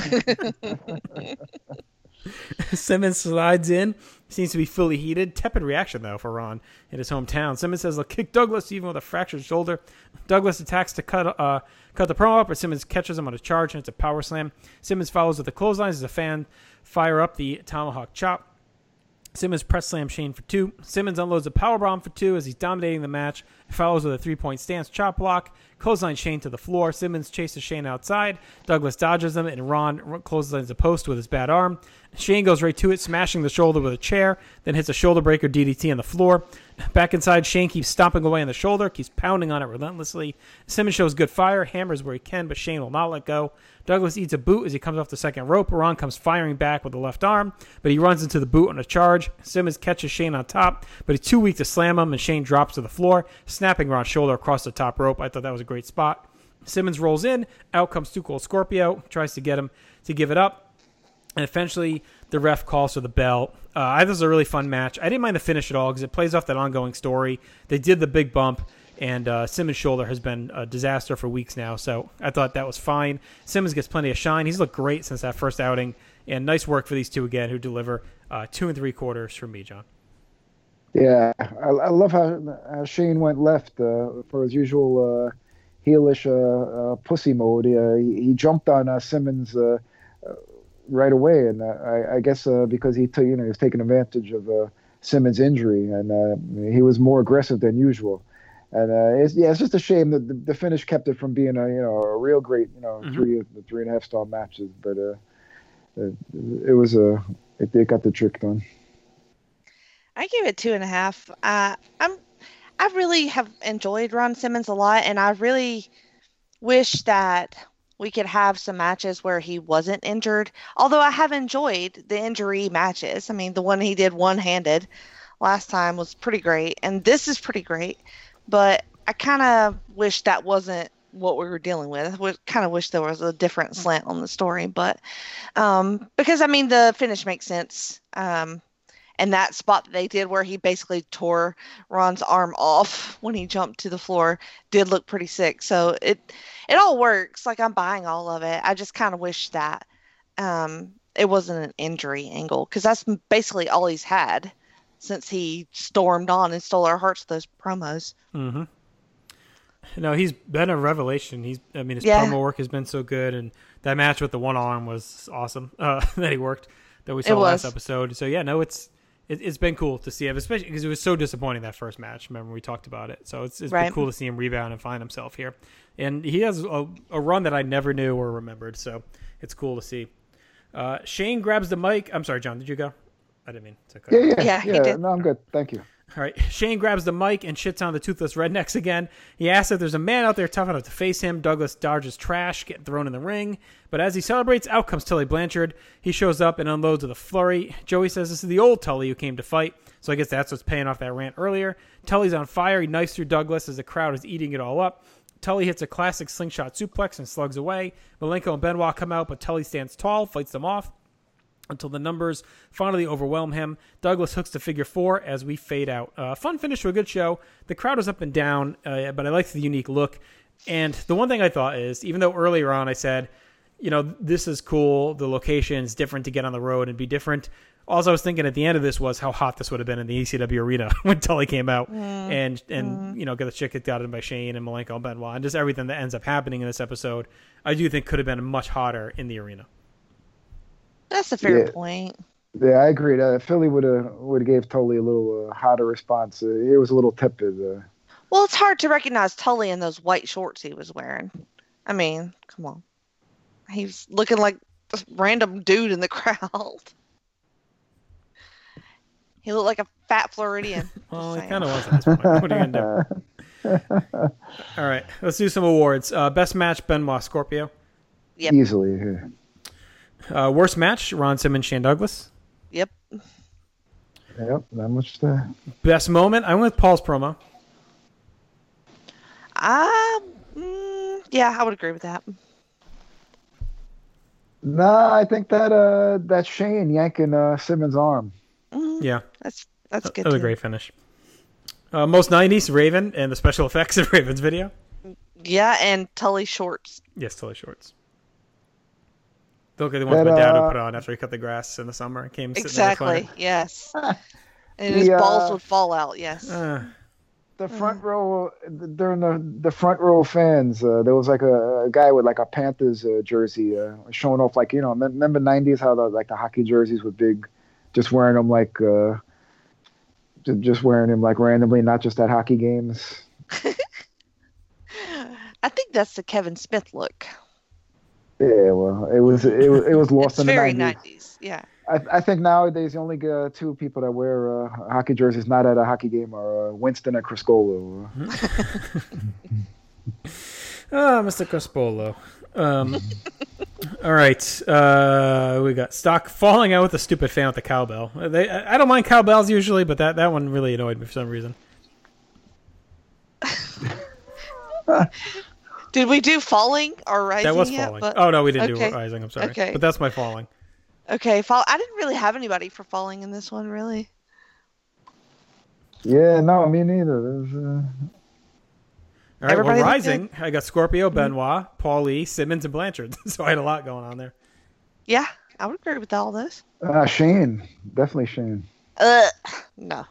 Simmons slides in. Seems to be fully heated. Tepid reaction, though, for Ron in his hometown. Simmons says he'll kick Douglas even with a fractured shoulder. Douglas attacks to cut uh, cut the promo up, but Simmons catches him on a charge, and it's a power slam. Simmons follows with the clotheslines as a fan fire up the tomahawk chop. Simmons press slams Shane for two. Simmons unloads a powerbomb for two as he's dominating the match. Follows with a three-point stance chop block. Clothesline Shane to the floor. Simmons chases Shane outside. Douglas dodges him, and Ron clotheslines the post with his bad arm. Shane goes right to it, smashing the shoulder with a chair, then hits a shoulder breaker D D T on the floor. Back inside, Shane keeps stomping away on the shoulder, keeps pounding on it relentlessly. Simmons shows good fire, hammers where he can, but Shane will not let go. Douglas eats a boot as he comes off the second rope. Ron comes firing back with the left arm, but he runs into the boot on a charge. Simmons catches Shane on top, but he's too weak to slam him, and Shane drops to the floor, snapping Ron's shoulder across the top rope. I thought that was a great spot. Simmons rolls in. Out comes Too Cold Scorpio. Tries to get him to give it up. And eventually, the ref calls for the bell. Uh, I thought this was a really fun match. I didn't mind the finish at all because it plays off that ongoing story. They did the big bump, and uh, Simmons' shoulder has been a disaster for weeks now, so I thought that was fine. Simmons gets plenty of shine. He's looked great since that first outing, and nice work for these two again who deliver uh, two and three quarters from me, John. Yeah, I, I love how, how Shane went left uh, for his usual uh, heelish uh, uh, pussy mode. Uh, he, he jumped on uh, Simmons uh, uh, right away, and uh, I, I guess uh, because he, t- you know, he was taking advantage of uh, Simmons' injury, and uh, he was more aggressive than usual. And uh, it's, yeah, it's just a shame that the, the finish kept it from being a you know a real great you know Mm-hmm. three three and a half star matches, but uh, it, it was a uh, it, it got the trick done. I give it two and a half. Uh, I'm, I really have enjoyed Ron Simmons a lot, and I really wish that we could have some matches where he wasn't injured. Although I have enjoyed the injury matches. I mean, the one he did one-handed last time was pretty great, and this is pretty great. But I kind of wish that wasn't what we were dealing with. I kind of wish there was a different slant on the story, but um, because I mean the finish makes sense. Um, And that spot that they did where he basically tore Ron's arm off when he jumped to the floor did look pretty sick. So it it all works. Like, I'm buying all of it. I just kind of wish that um, it wasn't an injury angle, because that's basically all he's had since he stormed on and stole our hearts with those promos. Mm-hmm. No, he's been a revelation. He's, I mean, his Yeah. promo work has been so good, and that match with the one arm was awesome uh, that he worked that we It saw last was. episode. So yeah, no, it's it, it's been cool to see him, especially because it was so disappointing that first match. Remember we talked about it, so it's it's been Right. cool to see him rebound and find himself here, and he has a, a run that I never knew or remembered. So it's cool to see. Uh, Shane grabs the mic. I'm sorry, John. Did you go? I didn't mean to cut. Yeah, you off. yeah, Yeah, he yeah. did. No, I'm good. Thank you. All right. Shane grabs the mic and shits on the Toothless Rednecks again. He asks if there's a man out there tough enough to face him. Douglas dodges trash, getting thrown in the ring. But as he celebrates, out comes Tully Blanchard. He shows up and unloads with a flurry. Joey says this is the old Tully who came to fight. So I guess that's what's paying off that rant earlier. Tully's on fire. He knifes through Douglas as the crowd is eating it all up. Tully hits a classic slingshot suplex and slugs away. Malenko and Benoit come out, but Tully stands tall, fights them off until the numbers finally overwhelm him. Douglas hooks to figure four as we fade out. Uh, fun finish to a good show. The crowd was up and down, uh, but I liked the unique look. And the one thing I thought is, even though earlier on I said, you know, this is cool, the location is different to get on the road and be different. All I was thinking at the end of this was how hot this would have been in the E C W arena when Tully came out and, and you know, get the shit kicked out of him by Shane and Malenko and Benoit, and just everything that ends up happening in this episode, I do think could have been much hotter in the arena. That's a fair Yeah. point. Yeah, I agreed. Uh, Philly would have would have gave Tully a little uh, hotter response. Uh, it was a little tepid. Uh, Well, it's hard to recognize Tully in those white shorts he was wearing. I mean, come on. He's looking like a random dude in the crowd. He looked like a fat Floridian. Well, Just he saying. kind of was at this point. What are you going to do? All right, let's do some awards. Uh, best match, Benoit Scorpio. Yep. Easily. Yeah. Uh, worst match, Ron Simmons, Shane Douglas. Yep. Yep, not much there. Best moment, I went with Paul's promo. Um, mm, yeah, I would agree with that. No, I think that uh that Shane yanking uh, Simmons' arm. Mm, Yeah, that's that's that good. was a too. great finish. Uh, most nineties, Raven, and the special effects of Raven's video. Yeah, and Tully shorts. Yes, Tully shorts. Look at the ones That, my dad would uh, put on after he cut the grass in the summer and came sitting in the Exactly. corner. Yes. And his The, balls uh, would fall out. Yes. Uh, The front row during the the front row fans, uh, there was like a, a guy with like a Panthers uh, jersey uh, showing off, like, you know, mem- remember nineties how the like the hockey jerseys were big, just wearing them like uh, ju- just wearing them like randomly, not just at hockey games. I think that's the Kevin Smith look. Yeah, well, it was it was it was lost It's in the very nineties. nineties. Yeah. I, I think nowadays the only uh, two people that wear uh, hockey jerseys not at a hockey game are uh, Winston and Criscolo. Ah, Mister Craspolo. Um, all right. Uh, we got Stock falling out with a stupid fan with the cowbell. They, I I don't mind cowbells usually, but that, that one really annoyed me for some reason. Did we do falling or rising? That was yet? falling. But- Oh no, we didn't okay. do rising. I'm sorry, Okay. but that's my falling. Okay, fall. I didn't really have anybody for falling in this one, really. Yeah, no, me neither. It was, uh, All right, Everybody well, looked rising. I got Scorpio, Benoit, Paul Lee, Simmons, and Blanchard. So I had a lot going on there. Yeah, I would agree with all this. uh, Shane, definitely Shane. Ugh, no.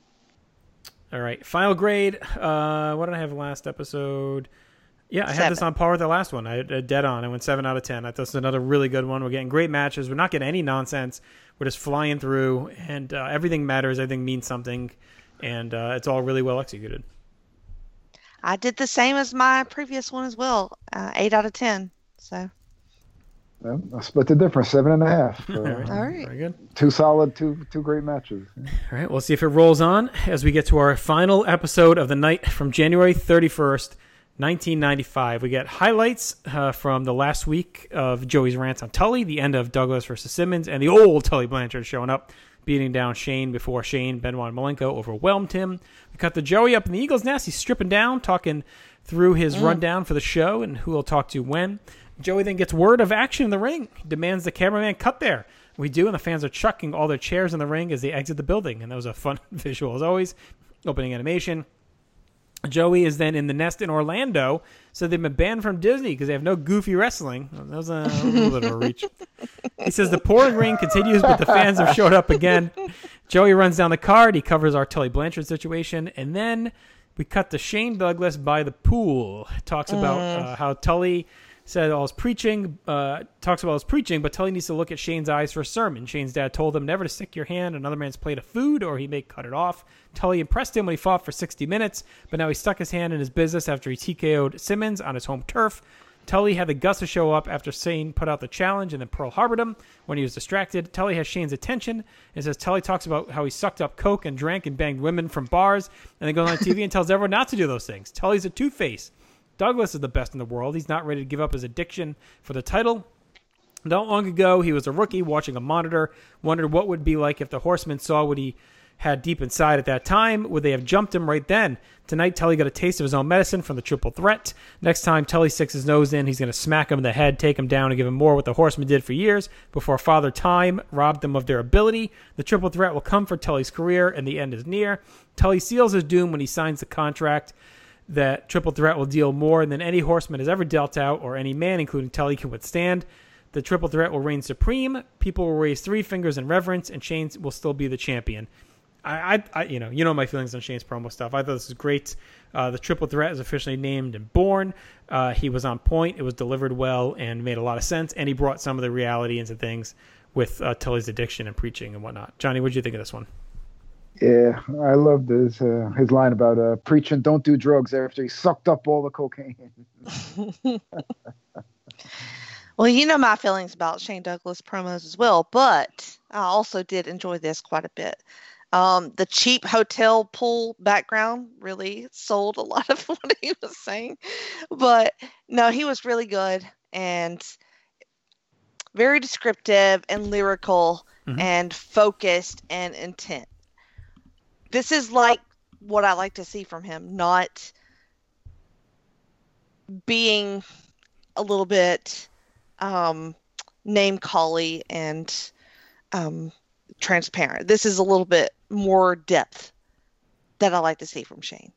All right, final grade. Uh, what did I have last episode? Yeah, I had this Seven. on par with the last one. I had uh, dead on. I went seven out of ten. I thought this was another really good one. We're getting great matches. We're not getting any nonsense. We're just flying through, and uh, everything matters. Everything means something, and uh, it's all really well executed. I did the same as my previous one as well. Uh, eight out of ten. So, Well, I split the difference, seven and a half. Uh, All right, all right. very good. Two solid, two two great matches. All right, we'll see if it rolls on as we get to our final episode of the night from January thirty-first, nineteen ninety-five. We get highlights uh, from the last week of Joey's rants on Tully, the end of Douglas versus Simmons, and the old Tully Blanchard showing up, beating down Shane before Shane, Benoit, and Malenko overwhelmed him. We cut the Joey up in the Eagles' nest. He's stripping down, talking through his rundown for the show and who he'll talk to when. Joey then gets word of action in the ring. He demands the cameraman cut there. We do, and the fans are chucking all their chairs in the ring as they exit the building. And that was a fun visual as always. Opening animation. Joey is then in the nest in Orlando, so they've been banned from Disney because they have no goofy wrestling. That was a, a little bit of a reach. He says the pouring rain continues, but the fans have showed up again. Joey runs down the card. He covers our Tully Blanchard situation, and then we cut to Shane Douglas by the pool. Talks about uh, how Tully said all his preaching, uh, talks about his preaching, but Tully needs to look at Shane's eyes for a sermon. Shane's dad told him never to stick your hand in another man's plate of food or he may cut it off. Tully impressed him when he fought for sixty minutes, but now he stuck his hand in his business after he T K O'd Simmons on his home turf. Tully had the guts to show up after Shane put out the challenge and then Pearl Harbored him when he was distracted. Tully has Shane's attention and says Tully talks about how he sucked up coke and drank and banged women from bars and then goes on T V and tells everyone not to do those things. Tully's a two-face. Douglas is the best in the world. He's not ready to give up his addiction for the title. Not long ago, he was a rookie watching a monitor, wondered what would be like if the Horsemen saw what he had deep inside at that time. Would they have jumped him right then? Tonight, Tully got a taste of his own medicine from the triple threat. Next time Tully sticks his nose in, he's going to smack him in the head, take him down, and give him more what the Horsemen did for years before Father Time robbed them of their ability. The triple threat will come for Tully's career, and the end is near. Tully seals his doom when he signs the contract that triple threat will deal more than any Horseman has ever dealt out, or any man, including Tully, can withstand. The triple threat will reign supreme. People will raise three fingers in reverence, and Shane will still be the champion. I, I, I you know, you know my feelings on Shane's promo stuff. I thought this was great. Uh, the triple threat is officially named and born. Uh, he was on point. It was delivered well and made a lot of sense. And he brought some of the reality into things with uh, Tully's addiction and preaching and whatnot. Johnny, what did you think of this one? Yeah, I loved his uh, his line about uh, preaching don't do drugs after he sucked up all the cocaine. Well, you know my feelings about Shane Douglas promos as well, but I also did enjoy this quite a bit. Um, the cheap hotel pool background really sold a lot of what he was saying. But no, he was really good and very descriptive and lyrical Mhm. and focused and intent. This is like what I like to see from him, not being a little bit um, name-cally and um, transparent. This is a little bit more depth that I like to see from Shane.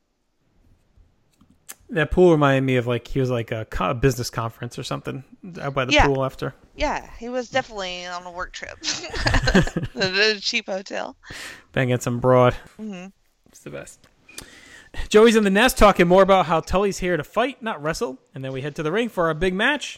That pool reminded me of like he was like a, co- a business conference or something out by the Yeah. pool after. Yeah, he was definitely on a work trip. the, the cheap hotel. Banging some broad. hmm It's the best. Joey's in the nest talking more about how Tully's here to fight, not wrestle. And then we head to the ring for our big match.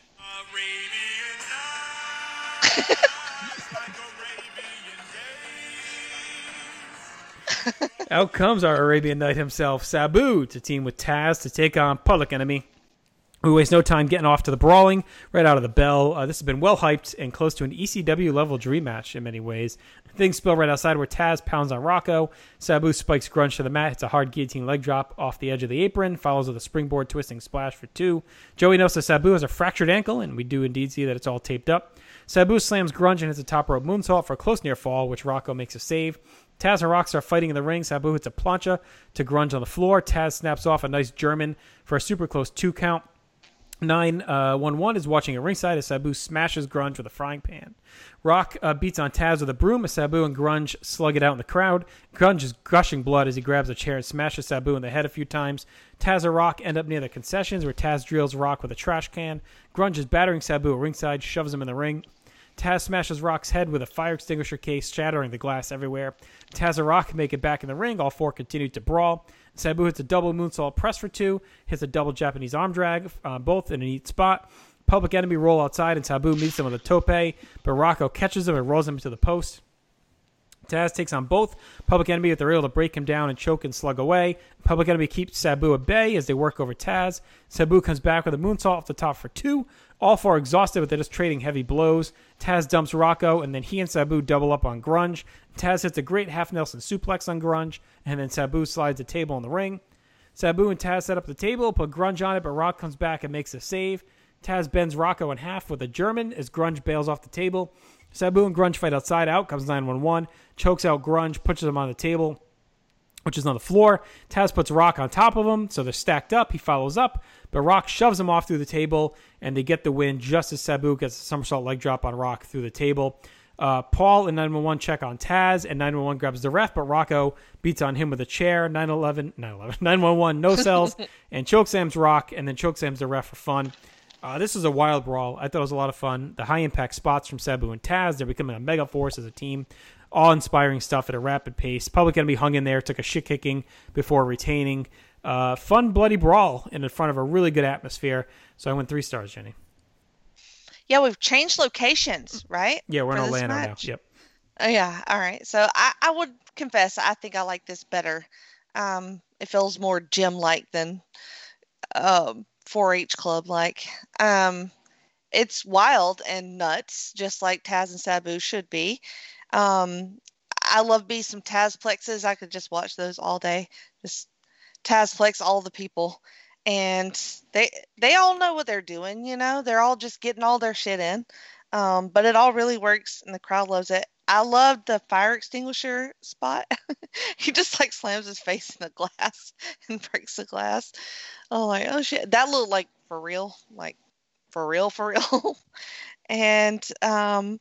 Out comes our Arabian Knight himself, Sabu, to team with Taz to take on Public Enemy. We waste no time getting off to the brawling right out of the bell. Uh, this has been well hyped and close to an E C W level dream match in many ways. Things spill right outside where Taz pounds on Rocco. Sabu spikes Grunge to the mat, hits a hard guillotine leg drop off the edge of the apron, follows with a springboard twisting splash for two. Joey notes that Sabu has a fractured ankle, and we do indeed see that it's all taped up. Sabu slams Grunge and hits a top rope moonsault for a close near fall, which Rocco makes a save. Taz and Rock start fighting in the ring. Sabu hits a plancha to Grunge on the floor. Taz snaps off a nice German for a super close two count. nine one one is watching at ringside as Sabu smashes Grunge with a frying pan. Rock uh, beats on Taz with a broom as Sabu and Grunge slug it out in the crowd. Grunge is gushing blood as he grabs a chair and smashes Sabu in the head a few times. Taz and Rock end up near the concessions where Taz drills Rock with a trash can. Grunge is battering Sabu at ringside, shoves him in the ring. Taz smashes Rock's head with a fire extinguisher case, shattering the glass everywhere. Taz and Rock make it back in the ring. All four continue to brawl. Sabu hits a double moonsault press for two, hits a double Japanese arm drag, uh, both in a neat spot. Public Enemy roll outside, and Sabu meets them with a tope, but Rocco catches him and rolls him into the post. Taz takes on both Public Enemy, but they're able to break him down and choke and slug away. Public Enemy keeps Sabu at bay as they work over Taz. Sabu comes back with a moonsault off the top for two. All four are exhausted, but they're just trading heavy blows. Taz dumps Rocco, and then he and Sabu double up on Grunge. Taz hits a great half Nelson suplex on Grunge, and then Sabu slides a table in the ring. Sabu and Taz set up the table, put Grunge on it, but Rock comes back and makes a save. Taz bends Rocco in half with a German as Grunge bails off the table. Sabu and Grunge fight outside. Out comes nine one one, chokes out Grunge, pushes him on the table, which is on the floor. Taz puts Rock on top of him, so they're stacked up. He follows up, but Rock shoves him off through the table, and they get the win just as Sabu gets a somersault leg drop on Rock through the table. Uh, Paul and nine one one check on Taz, and nine one one grabs the ref, but Rocco beats on him with a chair. nine eleven, nine eleven, nine one one no sells, and chokeslams Rock, and then chokeslams the ref for fun. Uh, this is a wild brawl. I thought it was a lot of fun. The high-impact spots from Sabu and Taz, they're becoming a mega force as a team. Awe-inspiring stuff at a rapid pace. Public Enemy hung in there, took a shit-kicking before retaining. Uh, fun, bloody brawl in front of a really good atmosphere. So I went three stars, Jenny. Yeah, we've changed locations, right? Yeah, we're in for this Orlando now. match? Yep. Oh, yeah. All right. So I, I would confess, I think I like this better. Um, it feels more gym-like than um, four H club-like. Um, it's wild and nuts, just like Taz and Sabu should be. Um, I love me some Tazplexes. I could just watch those all day. Just Tazplex all the people. And they they all know what they're doing, you know. They're all just getting all their shit in. Um, but it all really works, and the crowd loves it. I love the fire extinguisher spot. He just like slams his face in the glass and breaks the glass. Oh, like, oh shit. That looked like for real. Like, for real, for real. And, um,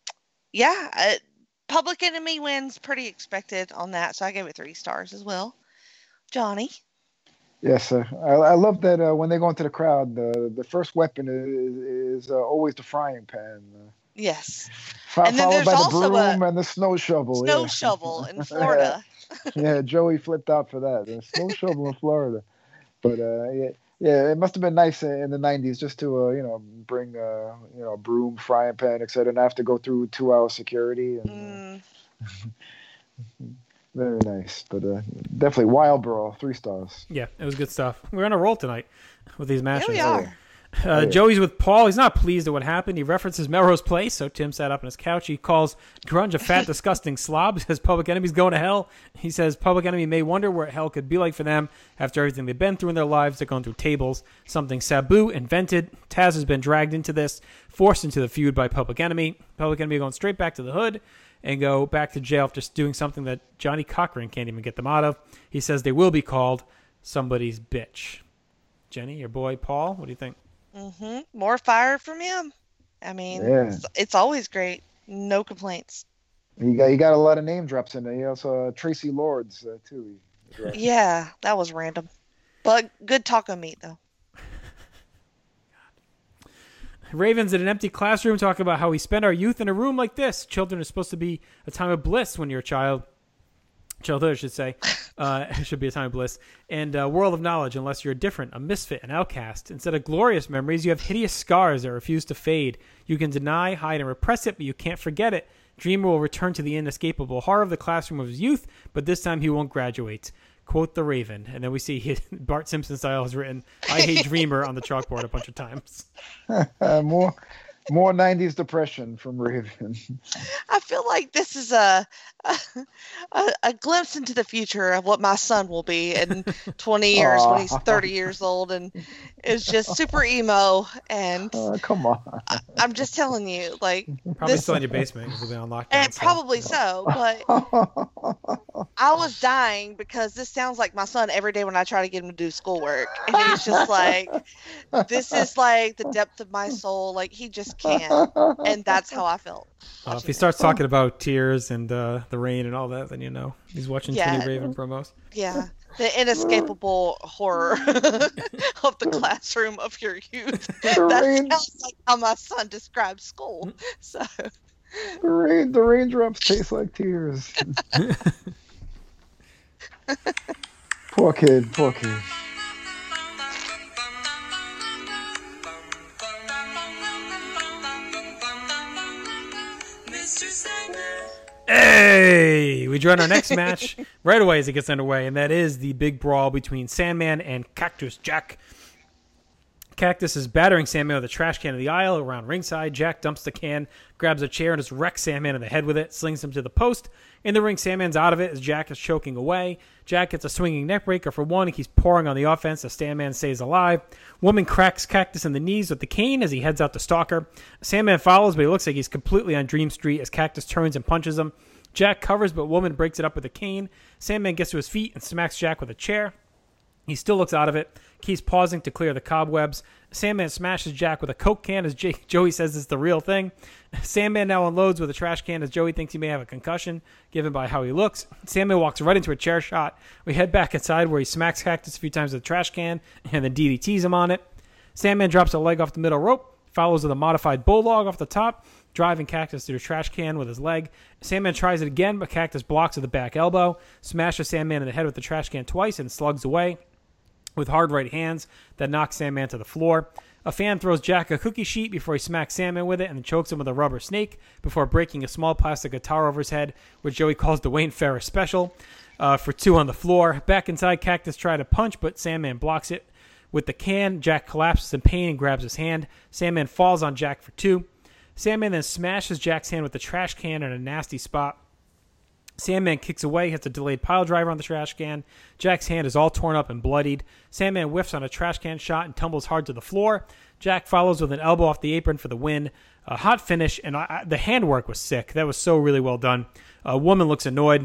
yeah, uh, Public Enemy wins pretty expected on that, so I gave it three stars as well. Johnny? Yes, sir. I, I love that uh, when they go into the crowd, the the first weapon is, is uh, always the frying pan. Uh, Yes. fo- And then followed there's by the also a broom and the snow shovel. Snow yeah. shovel in Florida. Yeah, Joey flipped out for that. The snow shovel in Florida. But uh, yeah, yeah, it must have been nice in the nineties just to uh, you know bring uh, you know broom, frying pan, et cetera, and have to go through two hour security. And, Mm. uh, very nice, but uh, definitely wild brawl, three stars. Yeah, it was good stuff. We're on a roll tonight with these matches. Here we are. Uh, Joey's with Paul. He's not pleased at what happened. He references Melrose Place, so Tim sat up on his couch. He calls Grunge a fat, disgusting slob. He says Public Enemy's going to hell. He says Public Enemy may wonder what hell could be like for them after everything they've been through in their lives. They're going through tables, something Sabu invented. Taz has been dragged into this, forced into the feud by Public Enemy. Public Enemy going straight back to the hood and go back to jail for just doing something that Johnny Cochran can't even get them out of. He says they will be called somebody's bitch. Jenny, your boy Paul, what do you think? hmm More fire from him. I mean, Yeah. it's, it's always great. No complaints. He got he got a lot of name drops in there. He also uh, Tracy Lords uh, too. He- he- Yeah, that was random. But good taco meat, though. Ravens in an empty classroom talking about how we spend our youth in a room like this. Children are supposed to be a time of bliss when you're a child. Childhood, I should say. Uh, it should be a time of bliss. And a world of knowledge, unless you're different, a misfit, an outcast. Instead of glorious memories, you have hideous scars that refuse to fade. You can deny, hide, and repress it, but you can't forget it. Dreamer will return to the inescapable horror of the classroom of his youth, but this time he won't graduate. Quote the Raven. And then we see his, Bart Simpson style has written, I hate Dreamer on the chalkboard a bunch of times. uh, more more nineties depression from Raven. I feel like this is a, a a glimpse into the future of what my son will be in twenty years when he's Aw. thirty years old and is just super emo. And Uh, come on. I, I'm just telling you, like, Probably this, still in your basement because we've been on lockdown. and so- probably so, but I was dying because this sounds like my son every day when I try to get him to do schoolwork. And he's just like, this is like the depth of my soul. Like, he just can't. And that's how I felt. Uh, if he starts talking about tears and uh, the rain and all that, then you know he's watching Yeah. Teddy Raven promos. Yeah. The inescapable horror of the classroom of your youth. The That rain, sounds like how my son describes school. So, the rain, the raindrops taste like tears. Poor kid, poor kid. Hey, we join our next match right away as it gets underway, and that is the big brawl between Sandman and Cactus Jack. Cactus is battering Sandman with a trash can in the aisle around ringside. Jack dumps the can, grabs a chair, and just wrecks Sandman in the head with it, slings him to the post. In the ring, Sandman's out of it as Jack is choking away. Jack gets a swinging neckbreaker for one and keeps pouring on the offense as Sandman stays alive. Woman cracks Cactus in the knees with the cane as he heads out to stalk her. Sandman follows, but he looks like he's completely on Dream Street as Cactus turns and punches him. Jack covers, but Woman breaks it up with a cane. Sandman gets to his feet and smacks Jack with a chair. He still looks out of it, keeps pausing to clear the cobwebs. Sandman smashes Jack with a Coke can as Jake, Joey says it's the real thing. Sandman now unloads with a trash can as Joey thinks he may have a concussion, given by how he looks. Sandman walks right into a chair shot. We head back inside where he smacks Cactus a few times with a trash can and then D D Ts him on it. Sandman drops a leg off the middle rope, follows with a modified bulldog off the top, driving Cactus through a trash can with his leg. Sandman tries it again, but Cactus blocks with a back elbow, smashes Sandman in the head with the trash can twice, and slugs away with hard right hands that knock Sandman to the floor. A fan throws Jack a cookie sheet before he smacks Sandman with it and then chokes him with a rubber snake before breaking a small plastic guitar over his head, which Joey calls the Wayne Ferris special, uh, for two on the floor. Back inside, Cactus tried to punch, but Sandman blocks it with the can. Jack collapses in pain and grabs his hand. Sandman falls on Jack for two. Sandman then smashes Jack's hand with the trash can in a nasty spot. Sandman kicks away, hits a delayed pile driver on the trash can. Jack's hand is all torn up and bloodied. Sandman whiffs on a trash can shot and tumbles hard to the floor. Jack follows with an elbow off the apron for the win. A hot finish, and I, the handwork was sick. That was so really well done. A woman looks annoyed.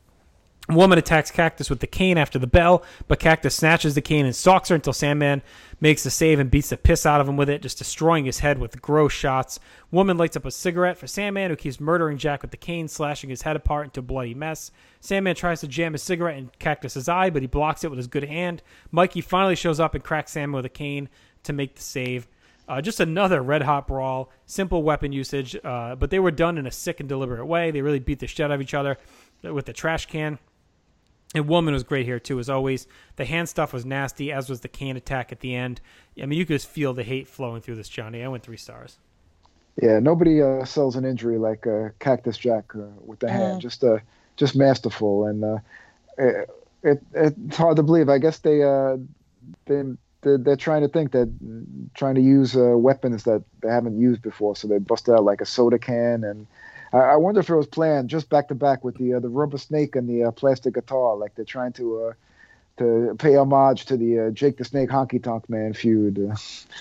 Woman attacks Cactus with the cane after the bell, but Cactus snatches the cane and stalks her until Sandman makes the save and beats the piss out of him with it, just destroying his head with gross shots. Woman lights up a cigarette for Sandman, who keeps murdering Jack with the cane, slashing his head apart into a bloody mess. Sandman tries to jam his cigarette in Cactus's eye, but he blocks it with his good hand. Mikey finally shows up and cracks Sandman with a cane to make the save. Uh, just another red-hot brawl, simple weapon usage, uh, but they were done in a sick and deliberate way. They really beat the shit out of each other with the trash can. And Woman was great here, too, as always. The hand stuff was nasty, as was the can attack at the end. I mean, you could just feel the hate flowing through this, Johnny. I went three stars. Yeah, nobody uh, sells an injury like uh, Cactus Jack uh, with the hand. Just uh, just masterful. And uh, it, it it's hard to believe. I guess they, uh, they, they're, they're trying to think that, trying to use uh, weapons that they haven't used before. So they bust out like a soda can, and I, I wonder if it was planned just back to back with the uh, the rubber snake and the uh, plastic guitar. Like they're trying to uh, to pay homage to the uh, Jake the Snake Honky Tonk Man feud. Uh,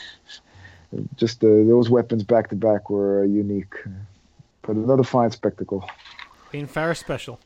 just uh, those weapons back to back were uh, unique. But another fine spectacle. Wayne Ferris special.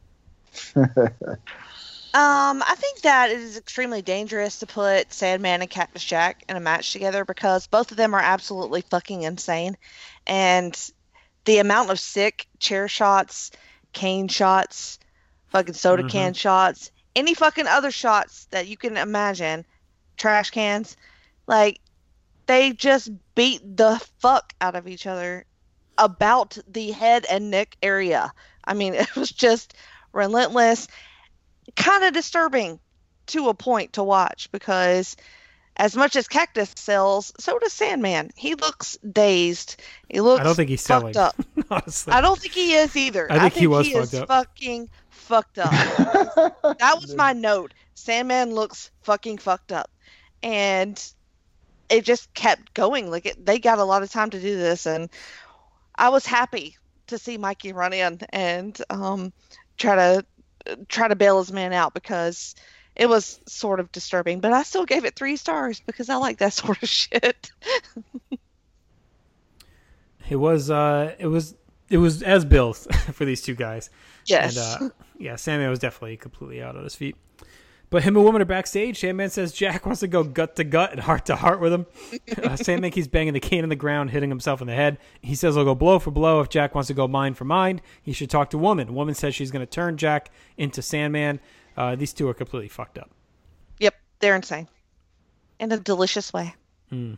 Um, I think that it is extremely dangerous to put Sandman and Cactus Jack in a match together because both of them are absolutely fucking insane. And the amount of sick chair shots, cane shots, fucking soda Mhm. can shots, any fucking other shots that you can imagine, trash cans, like, they just beat the fuck out of each other about the head and neck area. I mean, it was just relentless. Kind of disturbing to a point to watch because as much as Cactus sells, so does Sandman. He looks dazed. He looks I don't think he's fucked selling, up. honestly. I don't think he is either. I think he was he fucked is up. fucking fucked up. That was my note. Sandman looks fucking fucked up. And it just kept going. Like it, they got a lot of time to do this, and I was happy to see Mikey run in and um, try to try to bail his man out because it was sort of disturbing. But I still gave it three stars because I like that sort of shit. It was, uh, it was, it was as built for these two guys. Yes. And, uh, yeah, Sandman was definitely completely out on his feet. But him and woman are backstage. Sandman says Jack wants to go gut to gut and heart to heart with him. Uh, Sandman keeps banging the cane in the ground, hitting himself in the head. He says he'll go blow for blow. If Jack wants to go mind for mind, he should talk to woman. Woman says she's going to turn Jack into Sandman. Uh, these two are completely fucked up. Yep, they're insane. In a delicious way. Mm.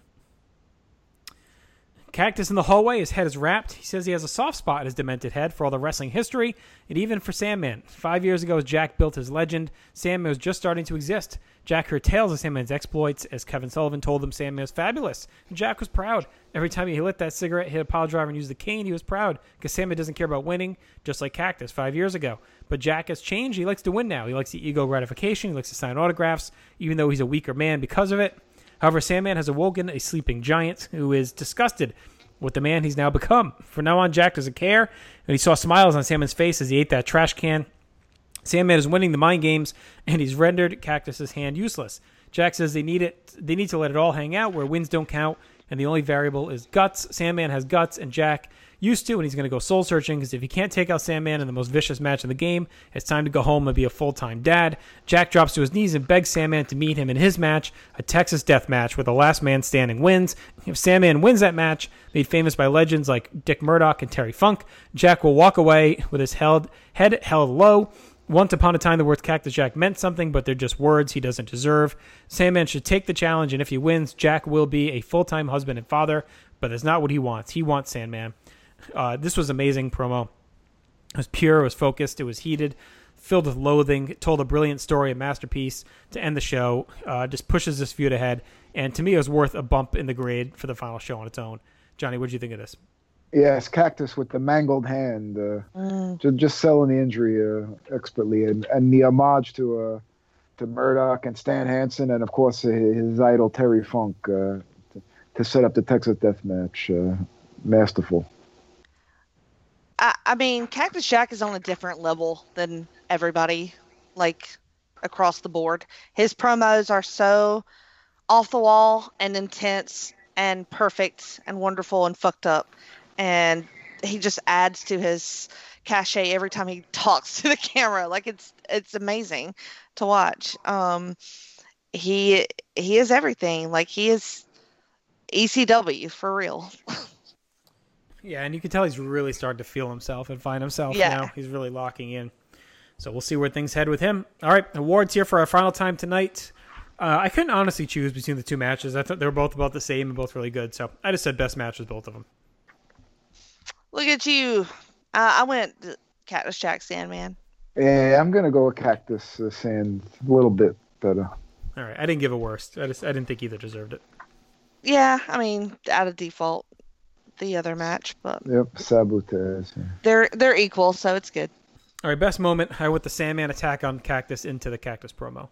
Cactus in the hallway, his head is wrapped. He says he has a soft spot in his demented head for all the wrestling history, and even for Sandman. Five years ago, as Jack built his legend, Sandman was just starting to exist. Jack heard tales of Sandman's exploits, as Kevin Sullivan told him Sandman was fabulous, and Jack was proud. Every time he lit that cigarette, hit a pile driver, and used the cane, he was proud, because Sandman doesn't care about winning, just like Cactus five years ago. But Jack has changed. He likes to win now. He likes the ego gratification. He likes to sign autographs, even though he's a weaker man because of it. However, Sandman has awoken a sleeping giant who is disgusted with the man he's now become. From now on, Jack doesn't care, and he saw smiles on Sandman's face as he ate that trash can. Sandman is winning the mind games, and he's rendered Cactus's hand useless. Jack says they need it. They need to let it all hang out where wins don't count, and the only variable is guts. Sandman has guts, and Jack used to, and he's going to go soul searching because if he can't take out Sandman in the most vicious match in the game, it's time to go home and be a full-time dad. Jack drops to his knees and begs Sandman to meet him in his match, a Texas death match where the last man standing wins. If Sandman wins that match, made famous by legends like Dick Murdoch and Terry Funk, Jack will walk away with his held, head held low. Once upon a time, the words Cactus Jack meant something, but they're just words he doesn't deserve. Sandman should take the challenge, and if he wins, Jack will be a full-time husband and father, but that's not what he wants. He wants Sandman. Uh, this was amazing promo. It was pure, it was focused, it was heated, filled with loathing. It told a brilliant story, a masterpiece to end the show. Uh, just pushes this feud ahead, and to me, it was worth a bump in the grade for the final show on its own. Johnny, what did you think of this? Yes, Cactus with the mangled hand, uh, Mm. just, just selling the injury uh, expertly, and, and the homage to uh, to Murdoch and Stan Hansen, and of course his, his idol Terry Funk uh, to, to set up the Texas Death Match. Uh, masterful. I, I mean, Cactus Jack is on a different level than everybody, like, across the board. His promos are so off the wall and intense and perfect and wonderful and fucked up. And he just adds to his cachet every time he talks to the camera. Like, it's it's amazing to watch. Um, he he is everything. Like, he is E C W for real. Yeah, and you can tell he's really starting to feel himself and find himself Yeah. now. He's really locking in. So we'll see where things head with him. All right, awards here for our final time tonight. Uh, I couldn't honestly choose between the two matches. I thought they were both about the same and both really good. So I just said best match with both of them. Look at you. Uh, I went Cactus Jack Sandman. Yeah, I'm gonna go with Cactus uh, Sand a little bit better. All right, I didn't give a worst. I just I didn't think either deserved it. Yeah, I mean, out of default, the other match, but Yep, Sabotage. Yeah. they're they're equal, so it's good. All right, best moment. I went the Sandman attack on Cactus into the Cactus promo.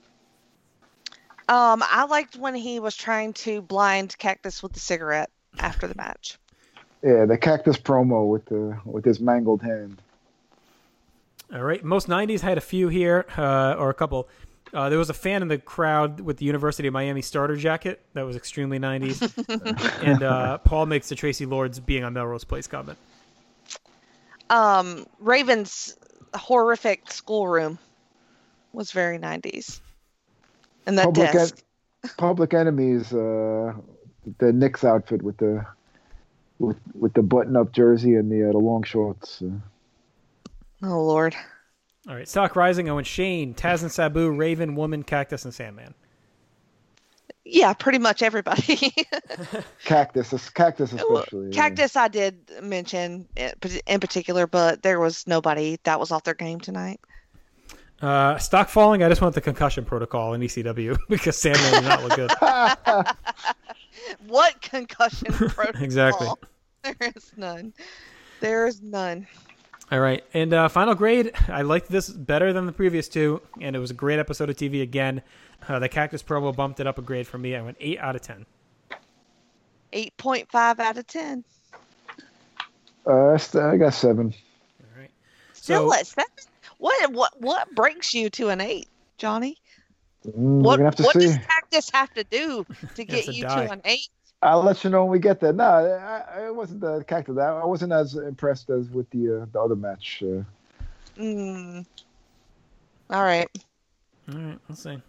Um, I liked when he was trying to blind Cactus with the cigarette after the match. Yeah, the Cactus promo with the with his mangled hand. All right, most nineties had a few here, uh, or a couple. Uh, there was a fan in the crowd with the University of Miami starter jacket. That was extremely nineties. And uh, Paul makes the Tracy Lords being on Melrose Place comment. Um, Raven's horrific schoolroom was very nineties. And that Public, desk. en- Public Enemies, uh, the Knicks outfit with the with with the button-up jersey and the uh, the long shorts. Uh. Oh, Lord. All right, Stock Rising. I went Shane, Taz and Sabu, Raven, Woman, Cactus, and Sandman. Yeah, pretty much everybody. Cactus, Cactus especially. yeah. Cactus I did mention in particular, but there was nobody that was off their game tonight. Uh, Stock Falling. I just want the concussion protocol in E C W because Sandman did not look good. What concussion protocol? Exactly. There is none. There is none. All right, and uh, final grade. I liked this better than the previous two, and it was a great episode of T V again. Uh, the Cactus promo bumped it up a grade for me. I went eight out of ten. eight point five out of ten. Uh, I got seven. All right. Still So at seven? What, what, what breaks you to an eight, Johnny? Mm, we're What, gonna have to what see. does Cactus have to do to get to you die. to an eight? I'll let you know when we get there. No, I, I wasn't the cactus. I I wasn't as impressed as with the uh, the other match. Uh, Mm. All right. All right, let's see.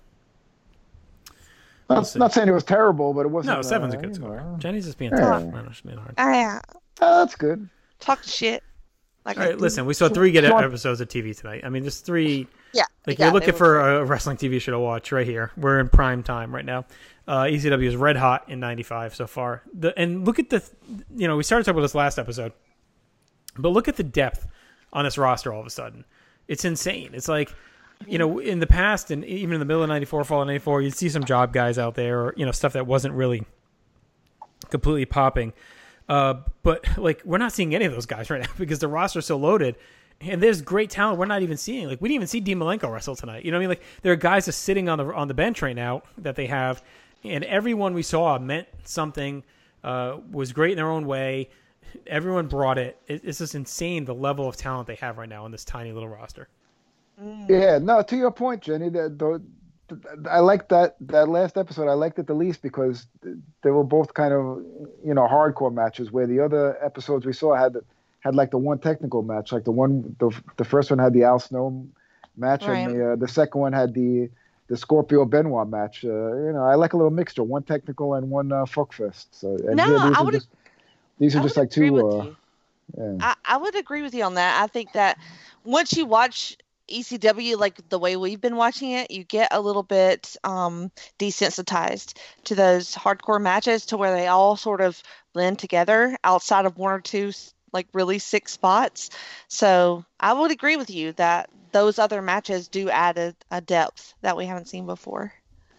not, We'll see. not saying it was terrible, but it wasn't. No, seven's a uh, good you score. know. Jenny's just being Yeah. tough. I know she's being hard. I Oh, that's good. talk shit. Like All I right, do. listen, we saw three good Sean- episodes of T V tonight. I mean, there's three. Yeah. Like yeah, you're they looking were for great. a wrestling T V show to watch right here. We're in prime time right now. Uh, E C W is red hot in ninety-five so far. The and look at the, you know, we started talking about this last episode, but look at the depth on this roster. All of a sudden, it's insane. It's like, you know, in the past and even in the middle of ninety-four, fall of ninety-four, you'd see some job guys out there, or you know, stuff that wasn't really completely popping. Uh, but like we're not seeing any of those guys right now because the roster's so loaded. And there's great talent we're not even seeing. Like we didn't even see Dean Malenko wrestle tonight. You know what I mean? Like there are guys just sitting on the on the bench right now that they have, and everyone we saw meant something. Uh, was great in their own way. Everyone brought it. it. It's just insane the level of talent they have right now on this tiny little roster. Yeah, no. To your point, Jenny, that the, the, I liked that that last episode. I liked it the least because they were both kind of you know hardcore matches. Where the other episodes we saw had. had like the one technical match, like the one, the, the first one had the Al Snow match, Right. and the, uh, the second one had the the Scorpio Benoit match. Uh, you know, I like a little mixture, one technical and one uh, fuckfest. So and No, here, these I are would- just these are I just would like agree two. with Uh, you. yeah. I, I would agree with you on that. I think that once you watch E C W like the way we've been watching it, you get a little bit um, desensitized to those hardcore matches to where they all sort of blend together outside of one or two like really sick spots. So I would agree with you that those other matches do add a, a depth that we haven't seen before.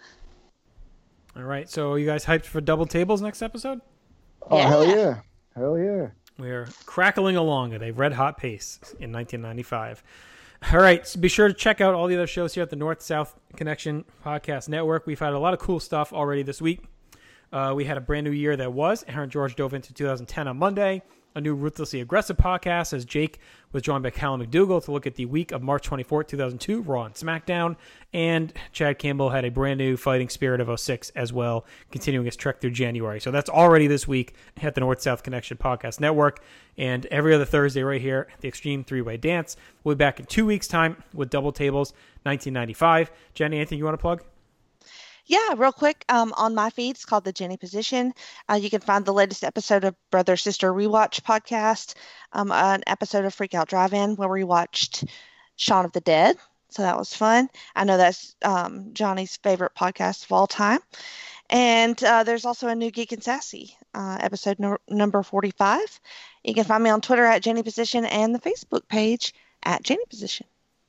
All right, so are you guys hyped for Double Tables next episode? Oh hell Yeah. yeah, hell yeah. We're crackling along at a red hot pace in nineteen ninety-five. All right, so be sure to check out all the other shows here at the North South Connection Podcast Network. We've had a lot of cool stuff already this week. Uh, we had a brand new year that was. Aaron George dove into two thousand ten on Monday. A new Ruthlessly Aggressive podcast as Jake was joined by Callum McDougall to look at the week of March twenty-fourth, two thousand two, Raw and SmackDown. And Chad Campbell had a brand new Fighting Spirit of oh six as well, continuing his trek through January. So that's already this week at the North South Connection Podcast Network. And every other Thursday right here, the Extreme Three-Way Dance. We'll be back in two weeks' time with Double Tables nineteen ninety-five. Jenny, anything you want to plug? Yeah, real quick, um, on my feed, it's called The Jenny Position. Uh, you can find the latest episode of Brother Sister Rewatch podcast, um, an episode of Freak Out Drive-In where we watched Shaun of the Dead. So that was fun. I know that's um, Johnny's favorite podcast of all time. And uh, there's also a new Geek and Sassy uh, episode no- number forty-five. You can find me on Twitter at Jenny Position and the Facebook page at Jenny Position.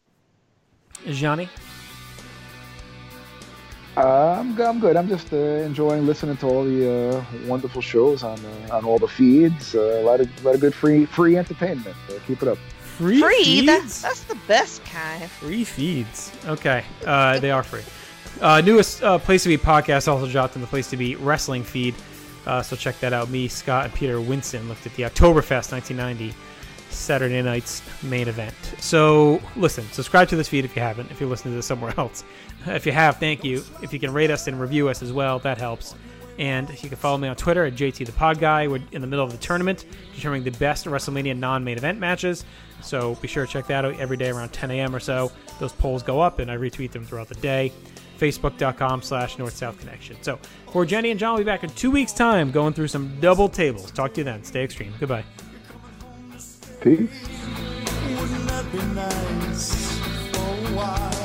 Johnny? Uh, I'm good. I'm good. I'm just uh, enjoying listening to all the uh, wonderful shows on uh, on all the feeds. Uh, a lot of a lot of good free free entertainment. Uh, keep it up. Free, Free? feeds? That's, that's the best kind. Free feeds. Okay. Uh, they are free. Uh, newest uh, Place to Be podcast also dropped in the Place to Be wrestling feed. Uh, so check that out. Me, Scott, and Peter Winson looked at the Oktoberfest nineteen ninety Saturday night's main event. So listen, subscribe to this feed if you haven't, if you're listening to this somewhere else. If you have, thank you. If you can rate us and review us as well, that helps. And you can follow me on Twitter at J T the Pod Guy. We're in the middle of the tournament, determining the best WrestleMania non-main event matches. So be sure to check that out every day around ten a.m. or so. Those polls go up, and I retweet them throughout the day. Facebook.com slash North-South Connection. So for Jenny and John, we'll be back in two weeks' time going through some double tables. Talk to you then. Stay extreme. Goodbye. Peace. Wouldn't that be nice for a while?